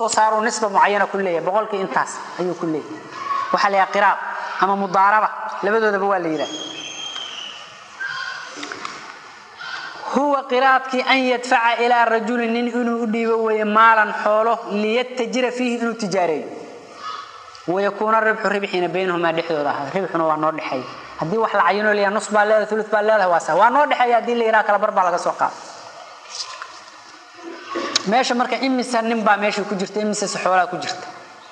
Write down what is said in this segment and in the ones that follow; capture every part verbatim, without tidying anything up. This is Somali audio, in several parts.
صاروا نسبة معينة كلية بقولك إنتاس أيوة كلية وحليها قراء أما مضاربة لبدو ذبوا الليلة هو قراءتك أن يدفع إلى الرجل إنه يديبه مالا حوله ليتجر فيه إنه تجاري ويكون الربح ربحين بينهما دحدود ربح هو نور دحي هدي wax la cayino leeyahay nus baa leedahay thuluth baa leedahay waasa waa noo dhaxay hadii la yiraahdo kala barba laga soo qaado meesha marka imisa nin baa meesha ku jirta imisa xoolaha ku jirta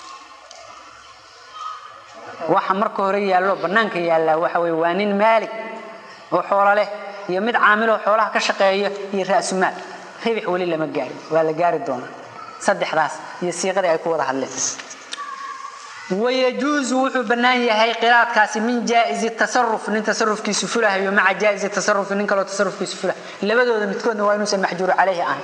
waxa marka hore yaalo banaanka yaala waxa way waa nin maalik oo xoolo leh iyo mid caamil oo xoolaha ka shaqeeyo iyo raas maal ribix wali lama gaari waa la gaari doona saddexdaas iyo siiqada ay ku wada hadleen ويجوز وحو بنان يحي قراءة كاسي من جائز التصرف من تصرف كي سفله مع جائز التصرف من كلو تصرف كي سفله لبدو ذا متكون وينوس المحجور عليه آن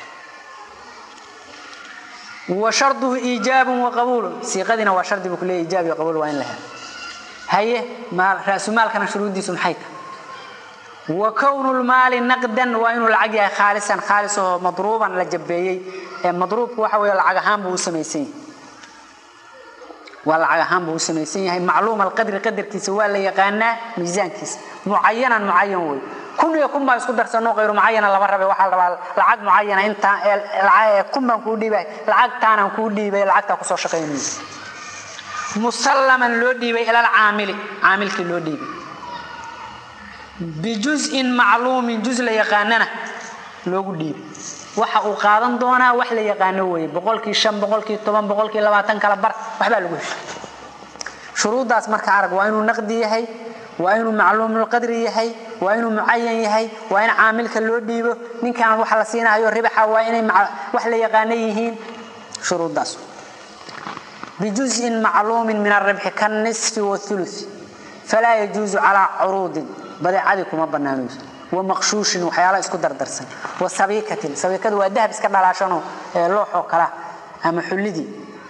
وشرطه إيجاب وقبول سيقدنا وشرط بكله إيجاب وقبول وين لها هي مال رأس مال كان شروط دي سمحيته وكون المال نقدا وإنه العقيا خالصا خالصه مضروبا لجبيي مضروب وحوي العقهام بوسميسين والعقهام بوسميسين هي معلومة القدر قدر كيس ولا يقانا ميزان كيس معينا معين وي كل يكون ما يسقط درسنا غير معين الله مرة بواحد العقد معين أنت العقد كم من كودي بي العقد تانا كودي بي العقد تقصر شقيني مسلما لودي بي إلى العامل عامل كلودي بي بجزء معلوم جزء لا يقاننا لو ديب waxa uu qaadan doona wax la yaqaan way boqolkiiba shan boqolkiiba toban boqolkiiba labaatan kala bar waxba lagu hesho shuruudaas marka arag waa inuu naqdi yahay waa inuu macluum qadri yahay waa inuu muayyan yahay waa in caamilka loo dhiibo ninkan wax la siinayo ribaxa waa inay wax la yaqaan yihiin shuruudaas bijuz'in ma'luum min ar-ribh kan nisfi wa thuluth fala yajuzu ala 'urud badeecadiikum banaanus ومقشوش وحياله اسكو دردرسن وسبيكه سبيكه waa dahab iska dhalaashano ee looxo kala ama xulidi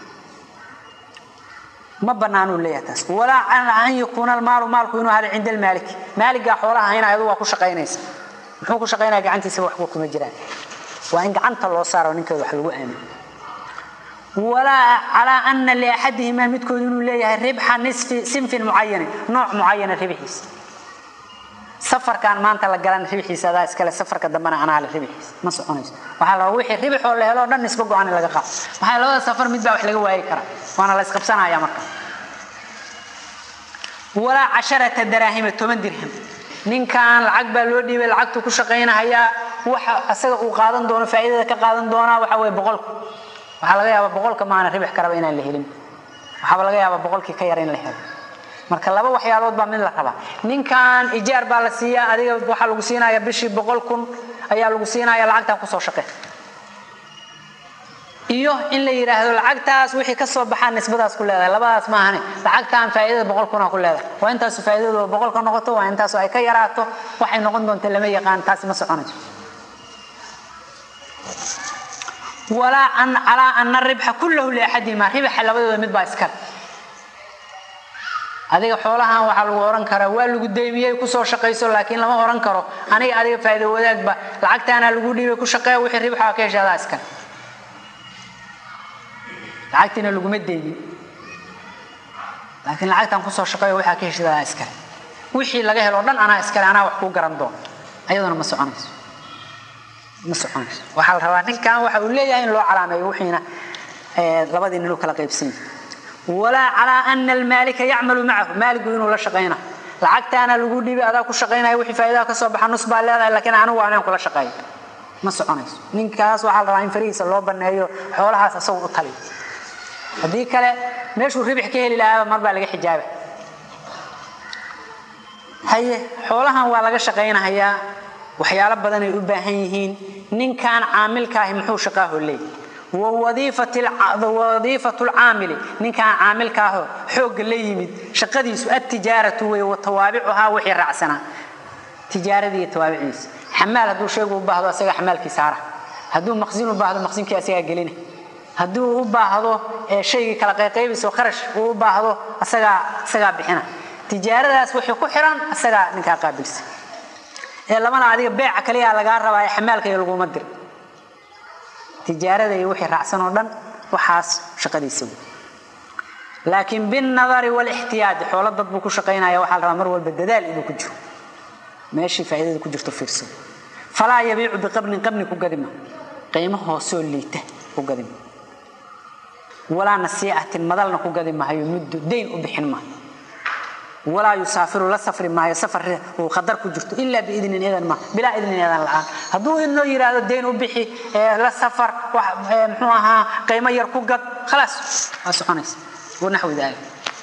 ma banaanu leeyataas wala an yakuna al-maal maalku inuu hada cinda al-malik maliga xoolaha hayna ayadu waa ku shaqeynaysa wuxuu ku shaqeynaa gacantiisa wax kuma jiraan waa in gacanta loo saaro ninka wax lagu aamin ولا على ان لاحدهما midkood inuu leeyahay ribha nisfi sinfin muayyan nooc muayyan ribhiis سفر كان ما أنت لقلنا ربحيس هذا إسكال سفر كدمنا أنا على ربحيس ما سقونيس وحلا وحي ربح ولا هلا دن نسبقوا عن اللقاء وحلا سفر متبع وحلا جواي كرا وأنا لا سقبسنا يا مركب ولا عشرة دراهم ثمان درهم نين كان العقبة لودي بالعقد كل شقينا هيا وح أسق وقادن دون فائدة كقادن دونا وحوي بقولك وحلا جاي بقولك ما أنا ربح كربينا اللي هلم وحلا جاي بقولك كيرين اللي هلم marka laba waxyaalood baa mid la qaba ninkan ijaar baa la siiyaa adiga waxa lagu siinayaa bishii boqol kun ayaa lagu siinayaa lacagta ku soo shaqeey iyo in la yiraahdo lacagtaas wixii ka soo baxaan nisbadaas ku leedahay labadaas ma ahane lacagtaan faa'iidada boqol kun ku leedahay waa intaas faa'iidada boqol ka noqoto waa intaas ay ka yaraato waxay noqon doontaa lama yaqaan taas ma soconayso wala an ala an ar-ribha kulluhu li ahadima ribha labadooda mid baa iska adiga xoolahan waxa lagu oran karaa waa lagu deemiyay ku soo shaqeyso laakiin lama oran karo aniga adiga faa'iido wadaagba lacagtaana lagu dhiibay ku shaqeeyo wixii ribxa ka heshaada iska lacagtina lagu madeeyay laakiin lacagtan ku soo shaqeeyo waxa ka heshaada iska wixii laga helo dhan ana iska ana wax ku garan doon ayadana ma soconayso ma soconayso waxa la rabaa ninkan waxa uu leeyahay in loo calaameeyo wixiina ee labadii nin kala qaybsan ولا على أن المالك يعمل معه مالك إنه لا شقينا لعقت أنا الوجودي بهذا كل شقينا وحي فائدة كسبح النص بالله لكن أنا وأنا كل شقين ما سعنيس من كاس وحال راين فريس الله بنهيه حولها تسوق الطليب هذيك كلا مش الربح كهلي لا مر بالك حجابه هي حولها ولا شقينا هي وحيال بدن يباهين نين كان عامل كاهم محو شقاه الليل ووظيفة وظيفة العامل نين كان عامل كاهو حوق اللي يمد شقديس التجارة وتوابعها وحي رعسنا تجارة دي توابعيس حمال هدو شيء وبعض أسيق حمال كسارة هدو مخزين وبعض مخزين كأسيق قلينه هدو وبعض شيء كالقيقيبس وخرش وبعض أسيق أسيق بحنا تجارة داس وحي كحران أسيق نكا قابلس لما أنا عادي بيع كليها لقار رواي حمال كي يلقوا مدر تجارة دي وحي رعسنا ودن waxaas shaqadiisa laakiin bin nadari wal ihtiyaad xoolo dad buu ku shaqeynaya waxa la rabaa mar walba dadaal inuu ku jiro meeshii faa'iidada ku jirto fiirsan falaa yabiicu biqabnin qabni ku gadima qiimo hoosoo liita ku gadima wala nasii'atin madalna ku gadima hayo muddo deyn u bixin ma ولا يسافر لا سفر ما يسافر وقدر كجرت إلا بإذن إذن ما بلا إذن إذن الآن هدو إنه يراد الدين وبحي لا سفر ومحوها قيمة يركوجت خلاص أسقنيس ونحو ذلك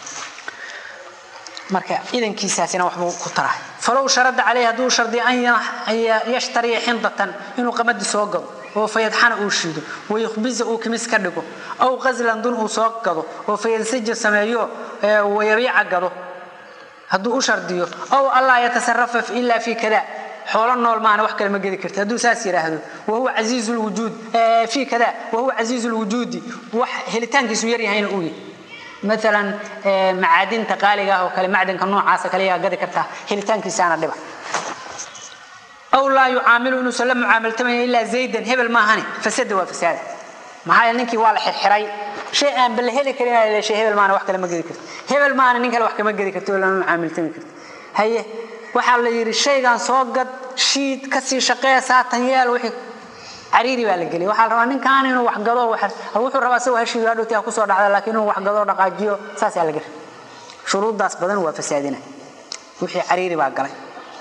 مركا إذن كيساتنا وحبو كتره فلو شرد عليه هدو شرد أن يشتري حنطة إنه قمد سوقه وفيدحن أوشيده ويخبز أو كمس كدقه أو غزلا دون أوساقه وفينسج سمايو ويبيع عقده هدو أشرديو أو الله يتصرف إلا في كذا حول النول معنا وحكي لما قد ذكرت هدو ساسي هذا وهو عزيز الوجود في كذا وهو عزيز الوجود وح هلتانك سويري هين أوي مثلا معادن تقاليقة أو كلمة معدن كنوع عاسا كليها قد ذكرتها هلتانك سانا دبا أو لا يعامل نسلم معامل تمني إلا زيدا هبل ما هني فسد وفساد معايا ننكي والح الحراي شيئا بالهلي كلنا إلى شيء هبل معنا وحكي لما قد ذكرت هبل معنا ننكي وحكي ما قد ذكرت ولا معامل تمني كرت هي وحال يري الشيء كان صوقد شيد كسي شقية ساعتين يال وحي عريري بالقلي وحال روا نين كان إنه وحقضوه وحال روح الروا سوى هالشيء هذا تياكو صار على لكنه وحقضوه رقاجيو ساس على قر شروط داس بدن وفسادنا وحي عريري بالقلي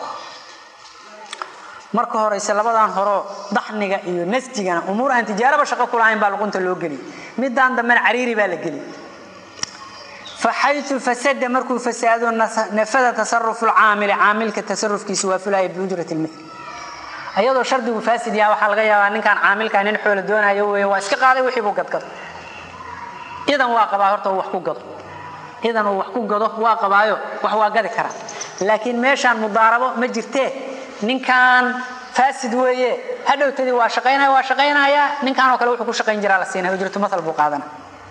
marka hore salabadan horo daxniga iyo nasjigana umur aan tijaaraba shaqo ku lahayn baa luqunta loo gali midaan dambe cariiri baa la gali فحيث فسد مركو فساد نفذ تصرف العامل عامل كتصرف كيس وفلاي بأجرة المثل أيضا شرط فاسد يا وحال غيا إن كان عامل كان ينحول دون أيوه واسك قاضي ويحبوا قد قد إذا واقع هرته وحكو قد إذا وحكو قد واقع بايو وحوا قد كرا لكن ماشان مضاربة مجرته إن كان فاسد ويه هذا تدي واشقينا واشقينا يا إن كانوا كلو حكوا شقين جرال السنة أجرة مثل بقادنا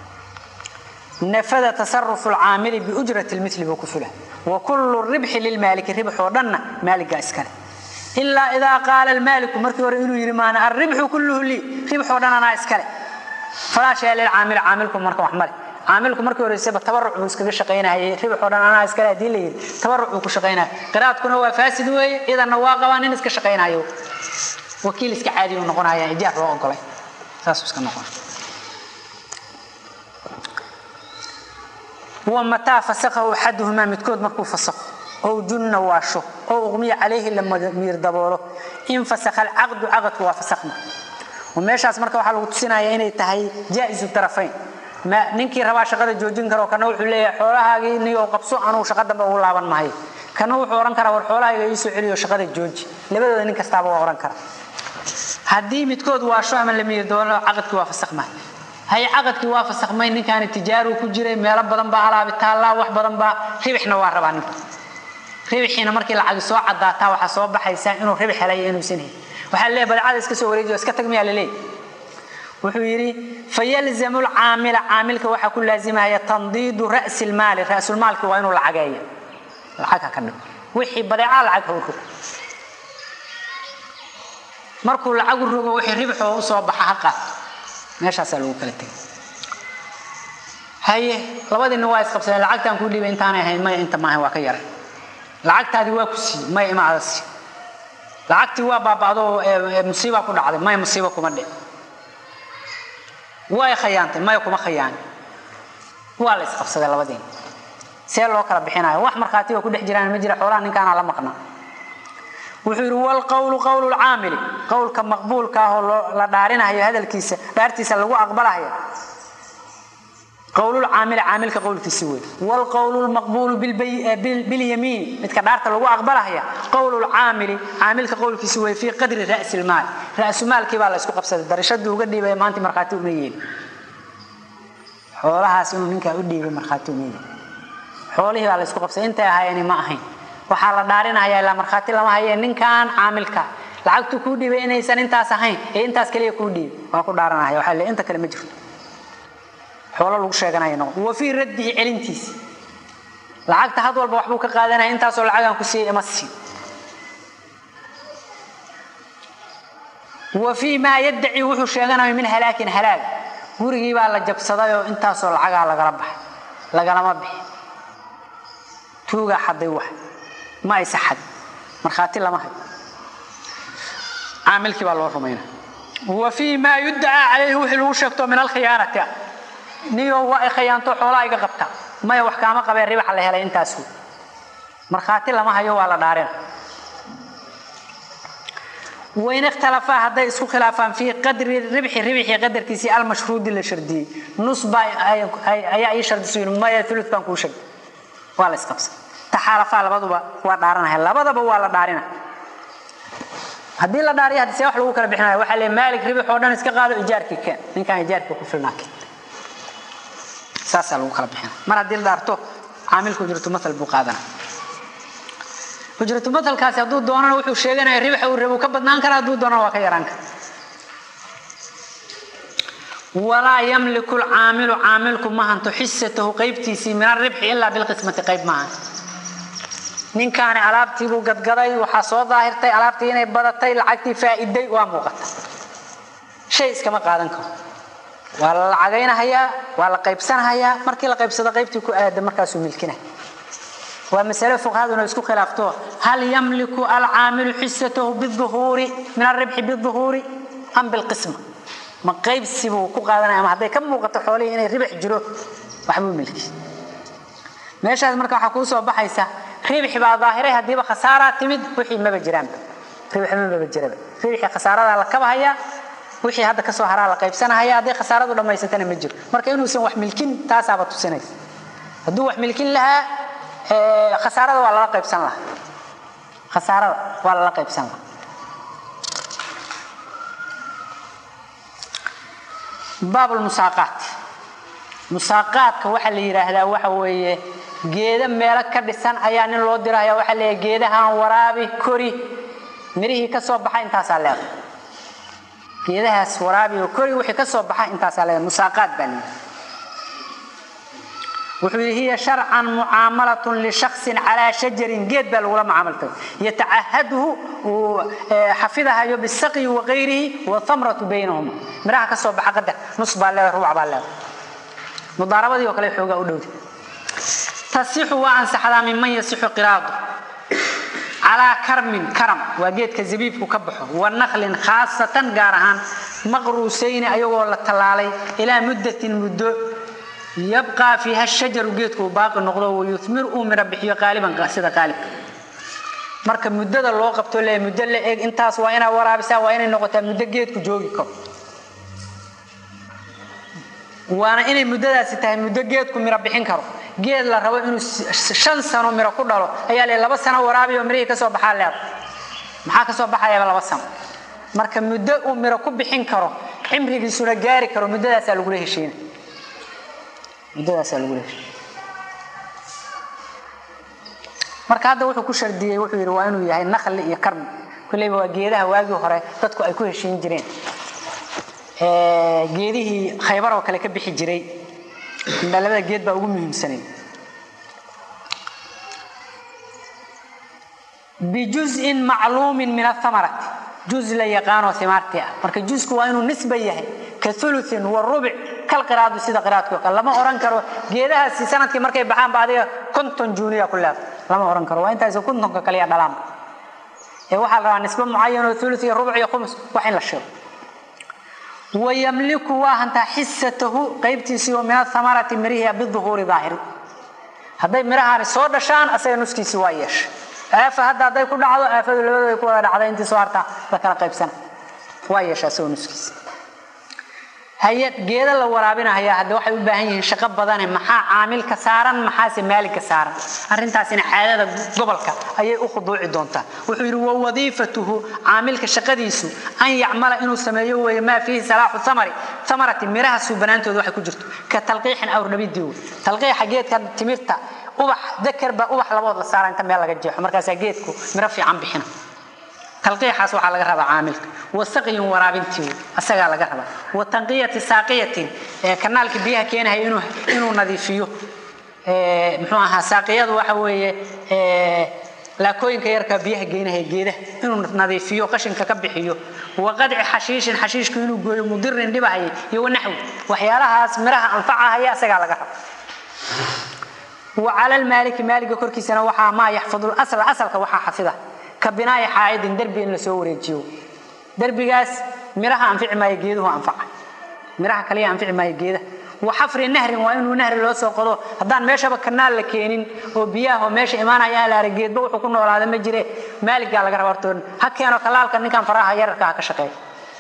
نفذ تصرف العامل بأجرة المثل بكفله وكل الربح للمالك الربح ودنا مالك اسكن إلا إذا قال المالك مركور إنه يرمان الربح كله لي ربح ودنا أنا اسكن فلا شيء للعامل عاملكم مركو أحمر عاملكم مركور يسبب تبرع وسكبي شقينا هي ربح ودنا أنا اسكن دي لي تبرع وكشقينا قراءتكم هو فاسد وي إذا نواقع وان نسك شقينا يو وكيل اسك عادي ونقولها يا إيجار وأنقله ساس اسك نقول ومتى فسخه أحدهما متكود مركو فسخ أو جن واشو أو أغمي عليه لما يردبوله إن فسخ العقد عقد وفسخنا وماشاس مركو حلو تسينا يعني تهي جائز الطرفين ما ننكي روا شقد جوجين كرو كانوا حليه حولها نيو قبسو عنو شقد بقول لابن ماهي كانوا حوران كرا وحولها يسو عليو شقد جوج لبدو نين كستابا وران كرا هدي متكود واشو عمل لما يردبوله عقد وفسخنا هاي عقد كوافق سقمين إن كان التجار وكجري ميلا بدن بعلا بالتالله وح بدن با ربحنا واربان ربحنا مركي العقد سواء عداتا وحصوب بحيسان إنه ربح عليه إنه سنه وحال ليه بدعاد اسكسو وريجو اسكتك ميا لليه وحويري فيلزم العامل عاملك وحا كل لازمها هي تنضيد رأس المال رأس المال كوينه العقاية العقا كنه وحي بدعاء العقا وكو مركو العقد الربو وحي ربحه وصوب بحقا ماشي أسألوه كلتين هاي لبعض النواس قبسنا العقد أنكو لي بإنتاني هاي ما أنت ما هو كير العقد هذا هو كسي ما يما عدسي العقد هو بعضه مصيبة كنا عدم ما هي مصيبة كمان هو خيانة ما يكون خيانة هو اللي قبسنا لبعضين سير الله كرب حينها وأحمر خاتي وكل حجران مجرى حوران إن كان على مقنا وحيروا القول قول العامل قول كمقبول كهو لا دارنا هي هذا الكيس دارتيس لو اقبلها هي قول العامل عامل كقول كسوي والقول المقبول بالبي باليمين متكدارت لو اقبلها هي قول العامل عامل كقول كسوي في قدر راس المال راس المال كي با لا اسكو قبسد درشد uga dhibay maanta marxaati u leeyeen xoolahaas inuu ninka u dhibay marxaati u leeyeen xoolahi waa la isku qabsay inta ahayeen ma ahayn waxa la dhaarinayaa la marxaati lama hayeen ninkan caamilka lacagtu ku dhibay inaysan intaas ahayn ee intaas kaliya ku dhibay waa ku dhaaranayaa waxa la inta kale ma jirto xoolo lagu sheeganayo wa fi raddi celintiis lacagta had walba wax buu ka qaadanaya intaas oo lacagan ku siiyay ama si wa fi ma yad'i wuxuu sheeganayo min halaakin halaag gurigii baa la jabsaday oo intaas oo lacag laga baxay lagana ma bixin tuuga xaday wax ma ay saxad marxaati lama hay عاملك بالله رمينا وفيما يدعى عليه وحلو شكته من الخيانة نيو وخيانته حولا إيجا قبته ما يوحكامه قبل ربح على هلا أنت أسود مرخاتي لما هيو على دارنا وين اختلفا هذا يسوق خلافا في قدر الربح الربح قدر كيسي المشروط للشردي نص باي أي أي أي شرد سوين ما يثلث بانكو شد ولا اسقفص تحالفا على بعضه ودارنا هلا بعضه ولا دارنا haddii la dhaariyo hadii wax lagu kala bixinayo waxa la maalik ribix oo dhan iska qaado ijaarkii keen ninkan ijaarka ku filnaak saasa lagu kala bixinayo mar hadii la dhaarto caamilku jirto masal buu qaadana ujratu madalkaasi haduu doonana wuxuu sheeganayaa ribix uu rabo ka badnaan kara haduu doonana waa ka yaraan kara wala yamliku al-aamilu aamilku ma hanto hissatahu qaybtiisi min ar-ribh illa bil qismati qayb ma nin kaan alaabtii uu gadgaday waxa soo daahirtay alaabtii inay badatay lacagtii faa'iiday waa muuqata shay iskama qaadan karo waa la lacagaynayaa waa la qaybsanayaa markii la qaybsado qaybtii ku aad markaas uu milkina waa mas'ala fuqahaaduna isku khilaafto hal yamliku al-aamilu hissatahu bidhuhuri min ar-ribh bidhuhuri am bil qisma ma qaybsibu ku qaadanaya ama haday ka muuqato xoolaha inay ribix jiro waxbuu milki meeshaas marka waxa ku soo baxaysa ribix baa daahire hadiiba khasaara timid wixii ma jiraan ribix ma jiraba ribix khasaarada la kabahaya wixii hadda ka soo haraa la qaybsanaya hadii khasaaradu dhameysatana ma jiro marka inuu san wax milkin taas aba tusinaysa haduu wax milkin laha ee khasaarada waa la qaybsan laha khasaarada waa la qaybsan laha باب المساقات مساقات waxa la yiraahdaa waxa weeye geeda meel ka dhisan ayaa nin loo diraya waxa la geedahan waraabi kori mirihi ka soo baxay intaas aan leeyahay geedahaas waraabi oo kori wixii ka soo baxay intaas aan leeyahay musaaqat bani wuxuu yahay sharcan muamalatun li shakhsin ala shajarin geed bal wala muamalto yata'ahadu hafidaha yo bisaqi wa ghayrihi wa thamratu baynahuma miraha ka soo baxa qadar nus baa leeyahay ruuc baa leeyahay mudarabadii oo kale xooga u dhowday تصيح وأنصحها ممن يصيح قراضه على كرم كرم وجيت كزبيب وكبحه والنخل خاصة جارهان مغروسين أيوة ولا تلالي إلى مدة مدة يبقى فيها الشجر وجيت وباقي النقطة ويثمر أمر بحيه غالبا قاصدة غالب مركب مدة الله قبته له مدة له أنت سواينا ورابسا وين النقطة مدة جيت كجوجكم وانا إني مدة ستة مدة جيت كم مربحين كرو geed la rabo inuu shan sano miro ku dhalo ayaa leeyahay laba sano waraabiyo mirihi ka soo baxaa leer maxaa ka soo baxaya laba sano marka muddo uu miro ku bixin karo cimrigiisuna gaari karo muddadaas lagu leeyahay muddadaas lagu leeyahay marka hadda wuxuu ku shardiyay wuxuu yiri waa inuu yahay naqli iyo karm kulay waa geedaha waagii hore dadku ay ku heshiin jireen ee geedihii Khaybar oo kale ka bixi jiray labada geed baa ugu muhiimsanay بجزء معلوم من الثمرات جزء لا يقانو ثمرتها marka juzku waa inuu nisba yahay ka thuluth wa rubuc kal qiraadu sida qiraadku lama oran karo geedaha si sanadkii markay baxaan baadiga konton juuniya kulaa lama oran karo waa intaas konton ka kaliya dhalaan ee waxa la nisba muayyan oo thuluth iyo rubuc iyo khums wax in la sheego ويملك وانت حسته قيبتي من الثمرات مريها بالظهور ظاهر هذا مرها سو دشان اسay nuskiisi waa yeesh aafa hada haday ku dhacdo aafadu labada ay ku wada dhacday intii soo harta la kala qaybsan waa yeesha soo nuskiisi hay'ad geeda la waraabinayo hada waxay u baahan yihiin shaqo badan maxaa caamil ka saaran maxaa si maalik ka saaran arintaas in caadada gobolka ayay u khuduuci doontaa wuxuu yiri waa wadiifatuhu caamilka shaqadiisu an yacmala inuu sameeyo way ma fihi salaahu thamari thamarati miraha suubanaantooda waxay ku jirto ka talqiixan aw rabidiyo talqiixa geedka timirta ubax dakar ba ubax labood la saaran inta meel laga jeexo markaas geedku miro fiican bixina talqiixaas waxa laga rabaa caamilka wasaqi waraabintii asaga laga rabaa wa tanqiyati saaqiyatin kanaalka biyaha keenahay inuu inuu nadiifiyo ee muxuu ahaa saaqiyadu waxa weeye ee لا كوين كيركب بيها جينا هي جيده إنه نظيفيه قشن ككبحيه وقدع حشيش حشيش كينو جوي مضر دبعي يو نحو وحيالها اسمرها أنفعها هي أسجع لقها وعلى المالك مالك كركي سنة وحى ما يحفظ الأصل أصل كوحى حفظه كبناء حائد دربي إن سوري جيو دربي جاس مرها أنفع ما يجيده أنفع مرها كليه أنفع ما يجيده وحفر النهر وإنه نهر لو سوقه هذا ماشى بكنال لكينين وبياه وماشى إيمانا يا لارجيد بو حكونا ولا هذا مجري مالك قال قرارتون هكي أنا كلال كان كان فراها يركع كشقي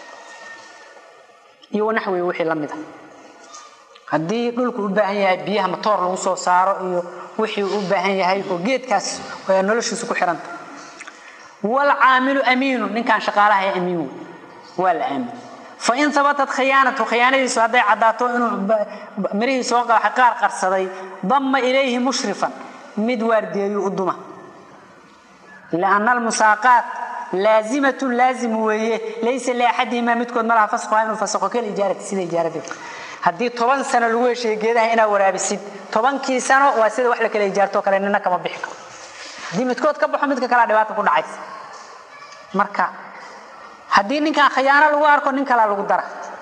يو نحوي وحي لمده هدي دولك u baahan yahay biyaha matoor lagu soo saaro iyo wixii u baahan yahay oo geedkaas way noloshiisu ku xiranta wal aamilu amiinu ninkan shaqaalaha amiinu wal aamin fa in thabatat khiyanatu khiyanadiisu haday cadaato inuu mirihi soo qaar qarsaday damma ilayhi mushrifan mid waardiyo u duma لأن المساقات لازمة لازم وهي ليس لأحد ما متكون ملها فسخها إنه فسخه كل إجارة سيد إجارة هدي طبعا سنة الأولى شيء جدا هنا ورا بسيد طبعا كي سنة واسيد وحلا كل إجارته كلا إننا كم بيحك دي متكون كبر حمد كلا دوات كل عايز مركا هدي نك خيانة الوار كون نك لا القدرة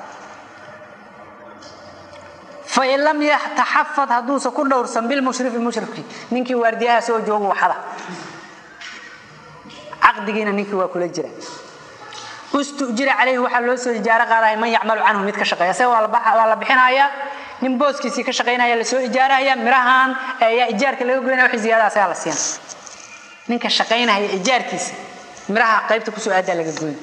فإن لم يتحفظ هدوس كل دور سنبيل مشرف المشرفي نك وارديها سو جوه وحلا عقدنا نك وكل جرا واستؤجر عليه وحلو سو إجارة قال من يعمل عنه ميت كشقيا سوى والله بح والله بحنايا نبوس كيسي كشقينا يا لسو إجارة يا مرهان يا إيجار كله يقولنا وحي زيادة سيا لسيان من كشقينا هي إيجار كيسي مرها قيبت كسو أدى لجوين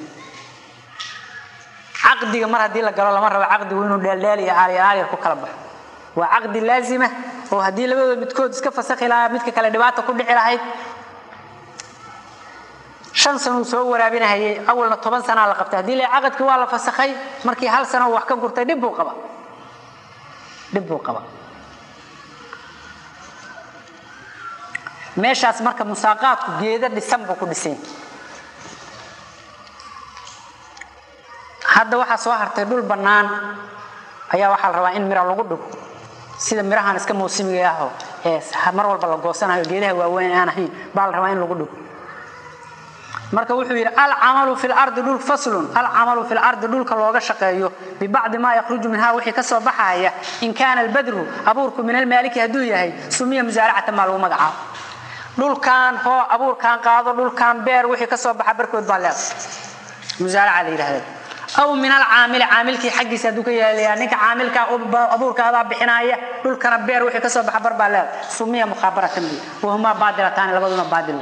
عقد مرة دي لقال الله مرة عقد وينو دلالي عالي عالي كوكلبه وعقد لازمة وهدي لبده بتكون سكفة سخيلة ميت كلا دبعته كل عراهي شن سنة سووا ورابينا هي أول طبعا سنة على قبتها دي اللي عقد كوالا فسخي مركي هل سنة وحكم قرطة دبوا قبا دبوا قبا ماشي أسمرك مساقات جيدة ديسمبر كل سنة هذا واحد صاحر تدول بنان أيها واحد الروائن مرة لقدو سيدا مرة هنسك موسم جاهو يس مرة والبلغوسنا جيدة وين أنا هين بالروائن لقدو marka wuxuu yiri al amalu fil ard dul faslun al amalu fil ard dulka looga shaqeeyo bi bacd ma yakhruju minha wixii ka soo baxaya in kana al badru abuurku min al maliki haduu yahay sumiya muzaaracata ma lagu magacaabo dulkan ho abuurkan qaado dulkan beer wixii ka soo baxa barkood baa leeyahay muzaaraca la yiraahdo aw min al aamil aamilki xaqiisa haduu ka yahay ninka aamilka abuurka hada bixinaya dulkana beer wixii ka soo baxa bar baa leeyahay sumiya mukhabaratan bi wahuma baadilatan labaduna baadil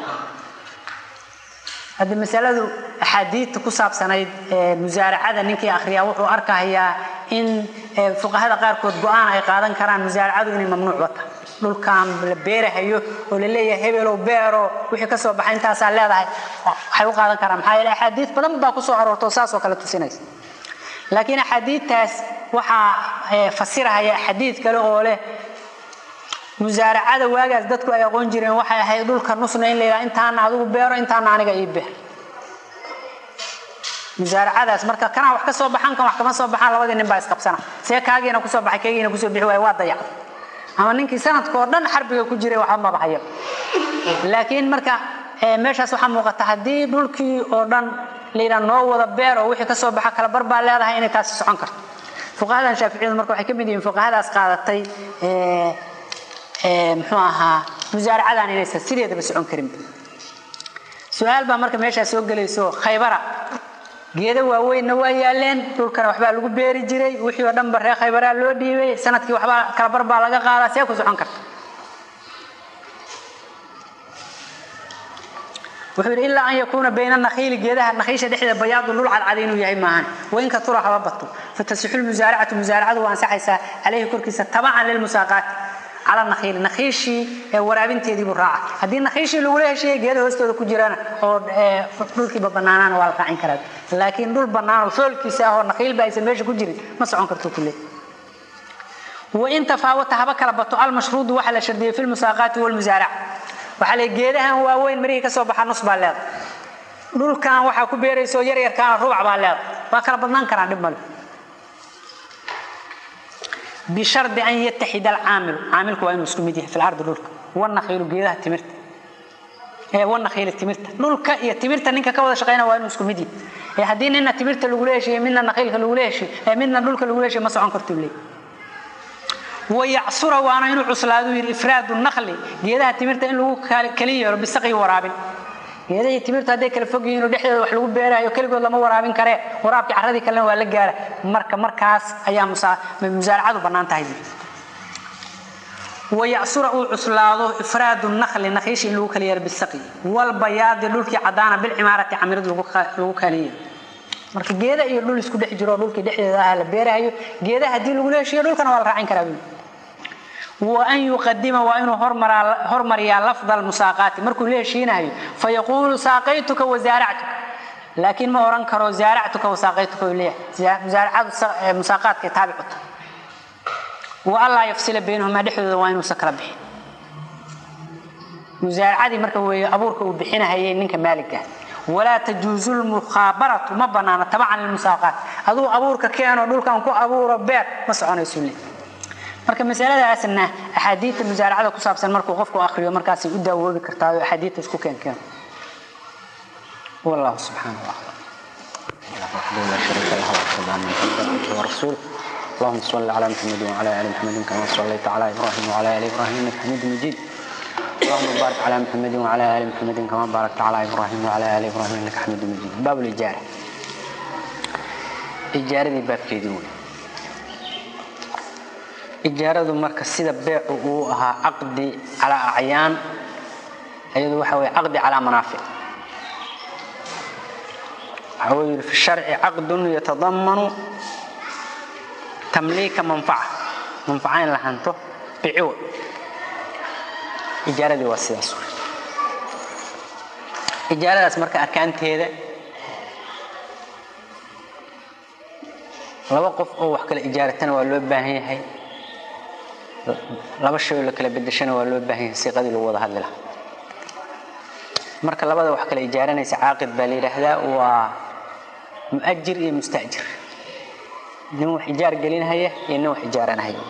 هذه المسألة حديث كسب سنة مزارعة نيكي أخريا وحو أركها إن فقهاء قاركود قانا يقادن كران مزارعة إن ممنوع وطا دول كان بيره هيو وللي هبلو بيرو وحي كسب بحين تاسع لا حيو قادن كران هاي الأحاديث بدم باكو سو عرورتو ساس وكلا تسينيس لكن حديث تاس وحا فسرها هي حديث كلو له مزارعة واجز دتكو أي قنجرين وحي هيدول كنصنا إن ليلا أنت أنا هذو بيرو أنت أنا عنك يبه مزارعة ده اسمرك كنا وحكي صوب بحنك وحكي صوب بحال لوادي نبايس قبسنا سيكاجي أنا كسب بحكي أنا كسب بحوي واد ضيع أما نينك سنة كوردن حرب كوجري وحما بحيا لكن مركا ماشى سبحان الله تحدي دول كي أوردن ليلا نو وذا بيرو وحكي كسب بحال كلا بربا لا ده هنا تاسس عنكر فقهاء الشافعي مركا حكي بدي فقهاء أسقاطي محوها مزارعة أنا ليس سيرية بس عن كريم سؤال بمرك ماشى سوق جلسوا خيبرة جيدا وين نوايا لين دول كانوا وحبا لقوا بيري جري وحي ودم برا خيبرة لو ديوي سنة كي وحبا كبر بالغا قالا سيكو عن كريم وحبر إلا أن يكون بين النخيل جيدا النخيش دحية بياض اللول على العدين وياي معان وين كثر حبطوا فتسحل المزارعة المزارعة وانسحيسا عليه كركيسة تبعا للمساقات على النخيل النخيشي ورابين تيدي براعة هذه النخيشي الأولى شيء جيده هستو كجيرانا أو دول كي ببنانان والقاعين كراد لكن دول بنان وصول كيساه النخيل بايس الماشي كجيري ما سعون كرتو كله وإن تفاوت هبك ربطوا المشروط وحل شردية في المساقات والمزارع وحل جيدها هو وين مريكا صباح نص بالله دول كان وحا كبيري سو يرير كان ربع بالله وكان بنان كان دمل بشرط أن يتحد العامل عامل كوين مسكوميدي في الأرض دولك والنخيل جيدها تمرت ee wana khayl timirta dhulka iyo timirta ninka ka wada shaqeynaa waa inuu isku mid yahay ee hadii ninna timirta lagu leeshay midna nakhilka lagu leeshay ee midna dhulka lagu leeshay ma socon karto leey ويعصر وانا انه عسلادو افراد النخل geedaha timirta in lagu kaliyo bisaqi waraabin geedaha timirta haday kala fogiin oo dhexdeeda wax lagu beerayo kaligood lama waraabin kare waraabki carradii kale waa la gaara marka markaas ayaa musaaracadu banaan tahay ويعصر عسلادو افراد النخل نخيش in lagu kaliyo bisaqi wal bayaad dhulki cadaana bil imaarati amirad lagu kaliyo marka geeda iyo dhul isku dhex jiro dhulkii dhexdeeda la beerayo geedaha hadii lagu leeshiyo dhulkana waa la raacin karaa وأن يقدم وأنه هرمر هرمر يا لفظ المساقات مركو ليشينايو فيقول ساقيتك وزارعتك لكن ما أوران كرو زارعتك وساقيتك ليه زارعات مساقات كتابعت والله يفصل بينهما دحدود وأنه سكر به مزارعتي مركو أبورك وبحينها هي إنك مالك ولا تجوز المخابرة ما بنانا تبعا للمساقات هذو أبورك كانوا دول كانوا كو أبور بير مسعون يسولي marka mas'aladaasna ahadiita musaaracada ku saabsan markuu qofku akhriyo markaas uu daawoobi kartaa ahadiita isku keen keen wallahu subhanahu wa ta'ala la sharika lahu wa sallallahu wa rasul اللهم صل على محمد وعلى ال محمد كما صليت على ابراهيم وعلى ال ابراهيم انك حميد مجيد اللهم بارك على محمد وعلى ال محمد كما باركت على ابراهيم وعلى ال ابراهيم انك حميد مجيد باب الاجاره اجاره باب كيدون إجارة مركز سيدا بيع وها عقد على أعيان أيضا وحوي عقد على منافع في الشرع عقد يتضمن تمليك منفعة منفعين لحنته بعوض إجارة دي واسيدة سوري إجارة أسمرك أركانت هذا لو وقف أو وحكى الإجارة تنوى اللوبة هي هي laba shay oo kala bedeshana waa loo baahan yahay siqadii lagu wada hadli lahaa marka labada wax kala ijaaranaysa caaqid baa leeyahay waa muajir iyo mustaajir nin wax ijaar gelinaya iyo nin wax ijaaranaya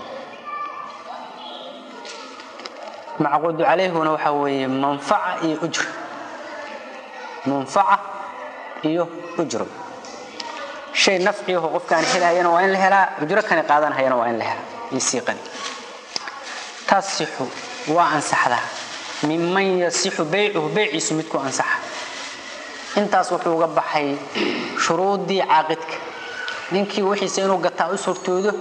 macquud عليهنا waxa weeye manfa'a iyo ujr manfa'a iyo ujr shay nafci oo qofkan helayana waa in la helaa ujro kan qaadanayana waa in la helaa isiqani تصح وأنصحها ممن يصح بيعه بيع سمتك أنصح أنت صح وقبحي شروط دي عاقدك نينكي وحي سينو قطع أسرتوده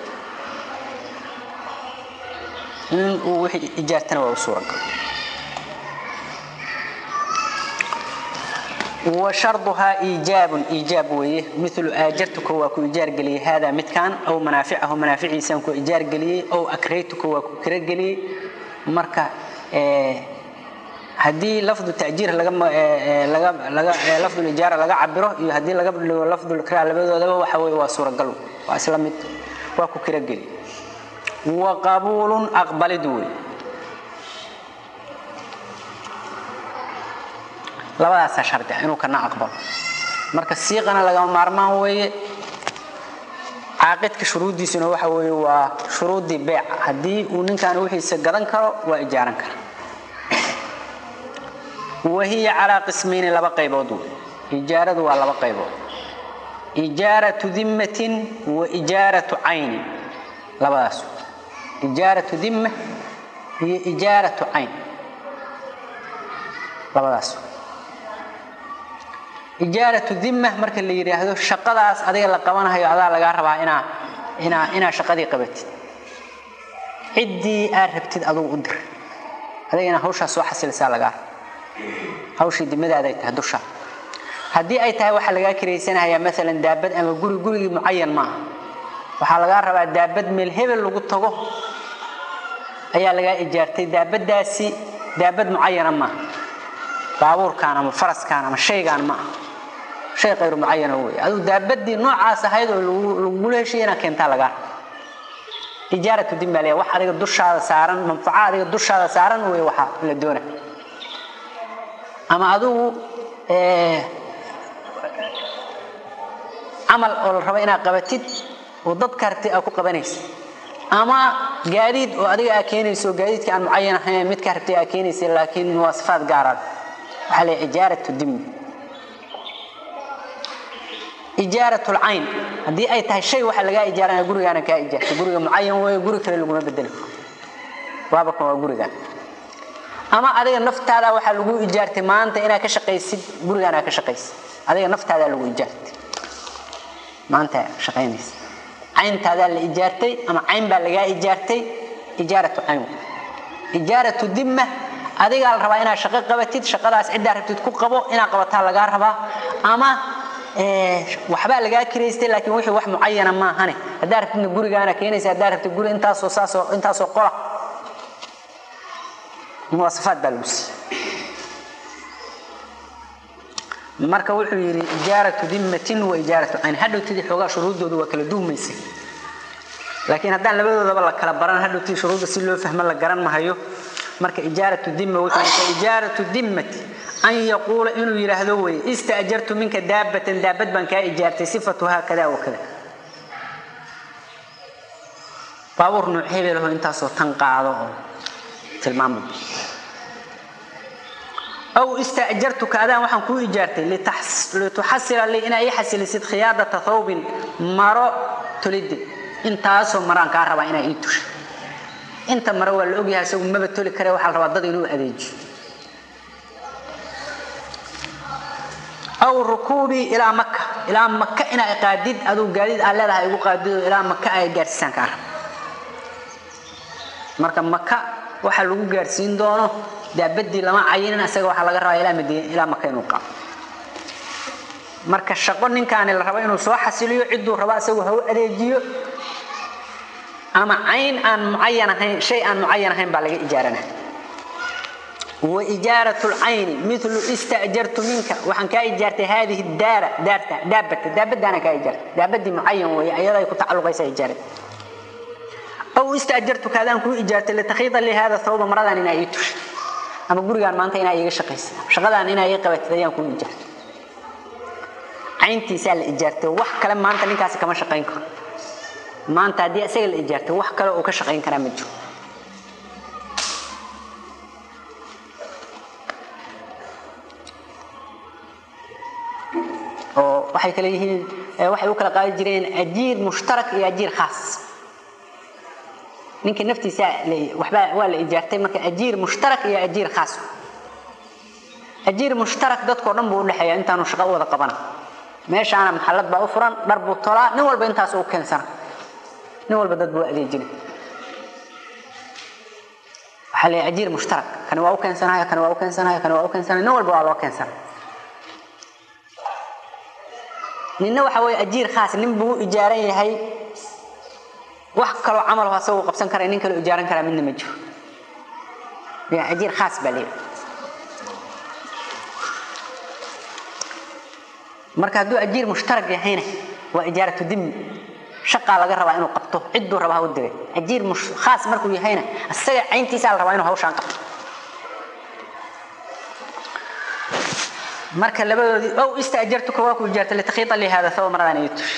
وحي إجارتنا وأسورك وشرطها إيجاب إيجاب ويه مثل آجرتك وكو إيجار قلي هذا متكان أو منافعه منافعي سنكو إيجار قلي أو أكريتك وكو كري قلي مركا اه هدي لفظ التأجير لقى اه لقى لقى لفظ الإيجار لقى عبره هدي لقى لفظ الكراء لبده ده وحوي وصورة قلو وأسلمت وكو كري قلي وقبول أقبل دول labadaas sharti inuu kana aqbal marka siiqana laga maarmaan weeye caaqidka shuruudiisuna waxa weeye waa shuruudi beec hadii uu ninkan wixiisa gadan karo waa ijaaran karo وهي على قسمين لبا قيبود إجارة ولا لبا قيبود إجارة ذمة وإجارة عين لباس إجارة ذمة هي إجارة عين لباس إجارة الذمة مركز اللي يريده الشقة داس هذه اللي قوانها يعذا لقى ربع إنا إنا إنا شقة دي قبت عدي أربتد أضو قدر هذه أنا هوشة سواء حسي لسا لقى هوشة دي ماذا هذه تهدوشة هذه أي تهي وحا لقى كريسانها هي مثلا دابد أما قولي قولي معين معها وحا لقى ربع دابد من الهبل اللي قلت تقوه أي لقى إجارتي دابد داسي دابد معين معها بابور كان أما فرس كان أما شيء كان معه شيء غير معين هو هذا دابدي نوع عاصه هيدا لو شيء أنا كنت لقى إجارة الدم عليه واحد يقدر دوش هذا سعران منفعة يقدر دوش هذا سعران وهي واحد للدونة أما هذا إيه عمل الربينا قبتيد وضد كارتي أكو قبنيس أما جديد وأدي أكينيس وجديد كان معين هي مت كارتي أكينيس لكن وصفات جارد على إجارة الدم إجارة العين هذه أي تهشيء وحلا جاء إجارة يقولوا أنا كإجارة يقولوا معين ويقولوا كذا اللي يقولون بدله وابكم يقولوا ذا أما هذا النفط هذا وحلا يقول إجارة ما أنت أنا كشقيس يقولوا أنا كشقيس هذا النفط هذا اللي يقول إجارة ما أنت شقينيس عين هذا اللي إجارتي أما عين بالجاء إجارتي إجارة عين إجارة الذمة هذه قال ربا إنا شقة قبتيد شقة داس عدة ربتيد كو قبو إنا قبتها لقى ربا أما إيه وحبا لقى كريستي لكن وحي وح معينة ما هني هذا ربتيد نقول أنا كينيس هذا ربتيد نقول أنت صوصاصو أنت صقرة مواصفات بالوس marka wuxuu yiri ijaaratu dimmatin wa ijaaratu ayn hadhow tidii xogaa shuruudoodu waa kala duumaysan laakiin hadaan labadoodaba la kala baran hadhow tidii shuruuda si loo fahmo la garan mahayo marka ijaaratu dimma wuxuu ijaaratu dimmati an yaqula inuu yiraahdo way istaajartu minka daabatan daabad ban ka ijaartay sifatuha kada wa kada baawur nu xeebelo inta soo tan qaado tilmaamo أو استأجرتك هذا وحن كو إجارتي لتحس لتحصل لي إن أي حصل سيد خياطة ثوب مرة تلد أنت أصلا مران كهربا إن أيتوش أنت مرة ولا أجيها سو ما بتقول كره وحال رباضي إنه أديج أو الركوب إلى مكة إلى مكة إن أقاديد أدو قاديد على لها يقول قاديد إلى مكة أي جالسان كهربا مركب مكة وحال لو جالسين دونه daabadii lama cayinina asaga waxa laga rabaa ilaa Madiina ilaa Makka inuu qaado marka shaqo ninkaan la rabo inuu soo xasiliyo ciduu raba asagu ha u adeejiyo ama ayn aan muayyan ahayn shay aan muayyan ahayn baa laga ijaarana wa ijaaratu al-ayn mithlu istaajartu minka waxaan ka ijaartay hadhihi daara daarta daabada daabadana ka ijaartay daabadii muayyan way ayada ay ku tacaluqaysaa ijaarada أو استأجرتك هذا كل إجارة لتخيط لي هذا الثوب مرة أنا أيتوش أما قريان ما أنت هنا يجي شقيس شغلة أنا هنا يقبل تدين كل إجارة عين تسال إجارته وح كلام ما أنت نكاس كمان شقينك ما أنت دي أسأل إجارته وح كلام وكشقين كلام مجو أو وحي كليه وحي وكلا قاعد جرين أجير مشترك يا أجير خاص ninka naftiisa waxba waa la ijaartay marka ajiir mushtarak iyo ajiir khaas ajiir mushtarak dadku dhan buu u dhaxeeyaa intaanu shaqo wada qabana meeshaana maxallad baa u furan darbu tola nin walba intaas uu keensan nin walba dad buu adeejin waxa la ajiir mushtarak kan waa u keensanaaya kan waa u keensanaaya kan waa u keensanaaya nin walba waa loo keensan ninna waxa way ajiir khaas nin buu ijaaran yahay wax kale amal waa soo qabsan karaa nin kale ijaaran karaa midna ma jiro yaa ajiir khaas bali marka haduu ajiir mushtarak yahayna waa ijaaratu dim shaqa laga rabaa inuu qabto ciduu rabaa u diray ajiir mush khaas markuu yahayna asaga ayntiisa la rabaa inuu hawshan qabto marka labadoodii oo istaajartuka waa ku ijaartay li takhita li hada sawa marana yitush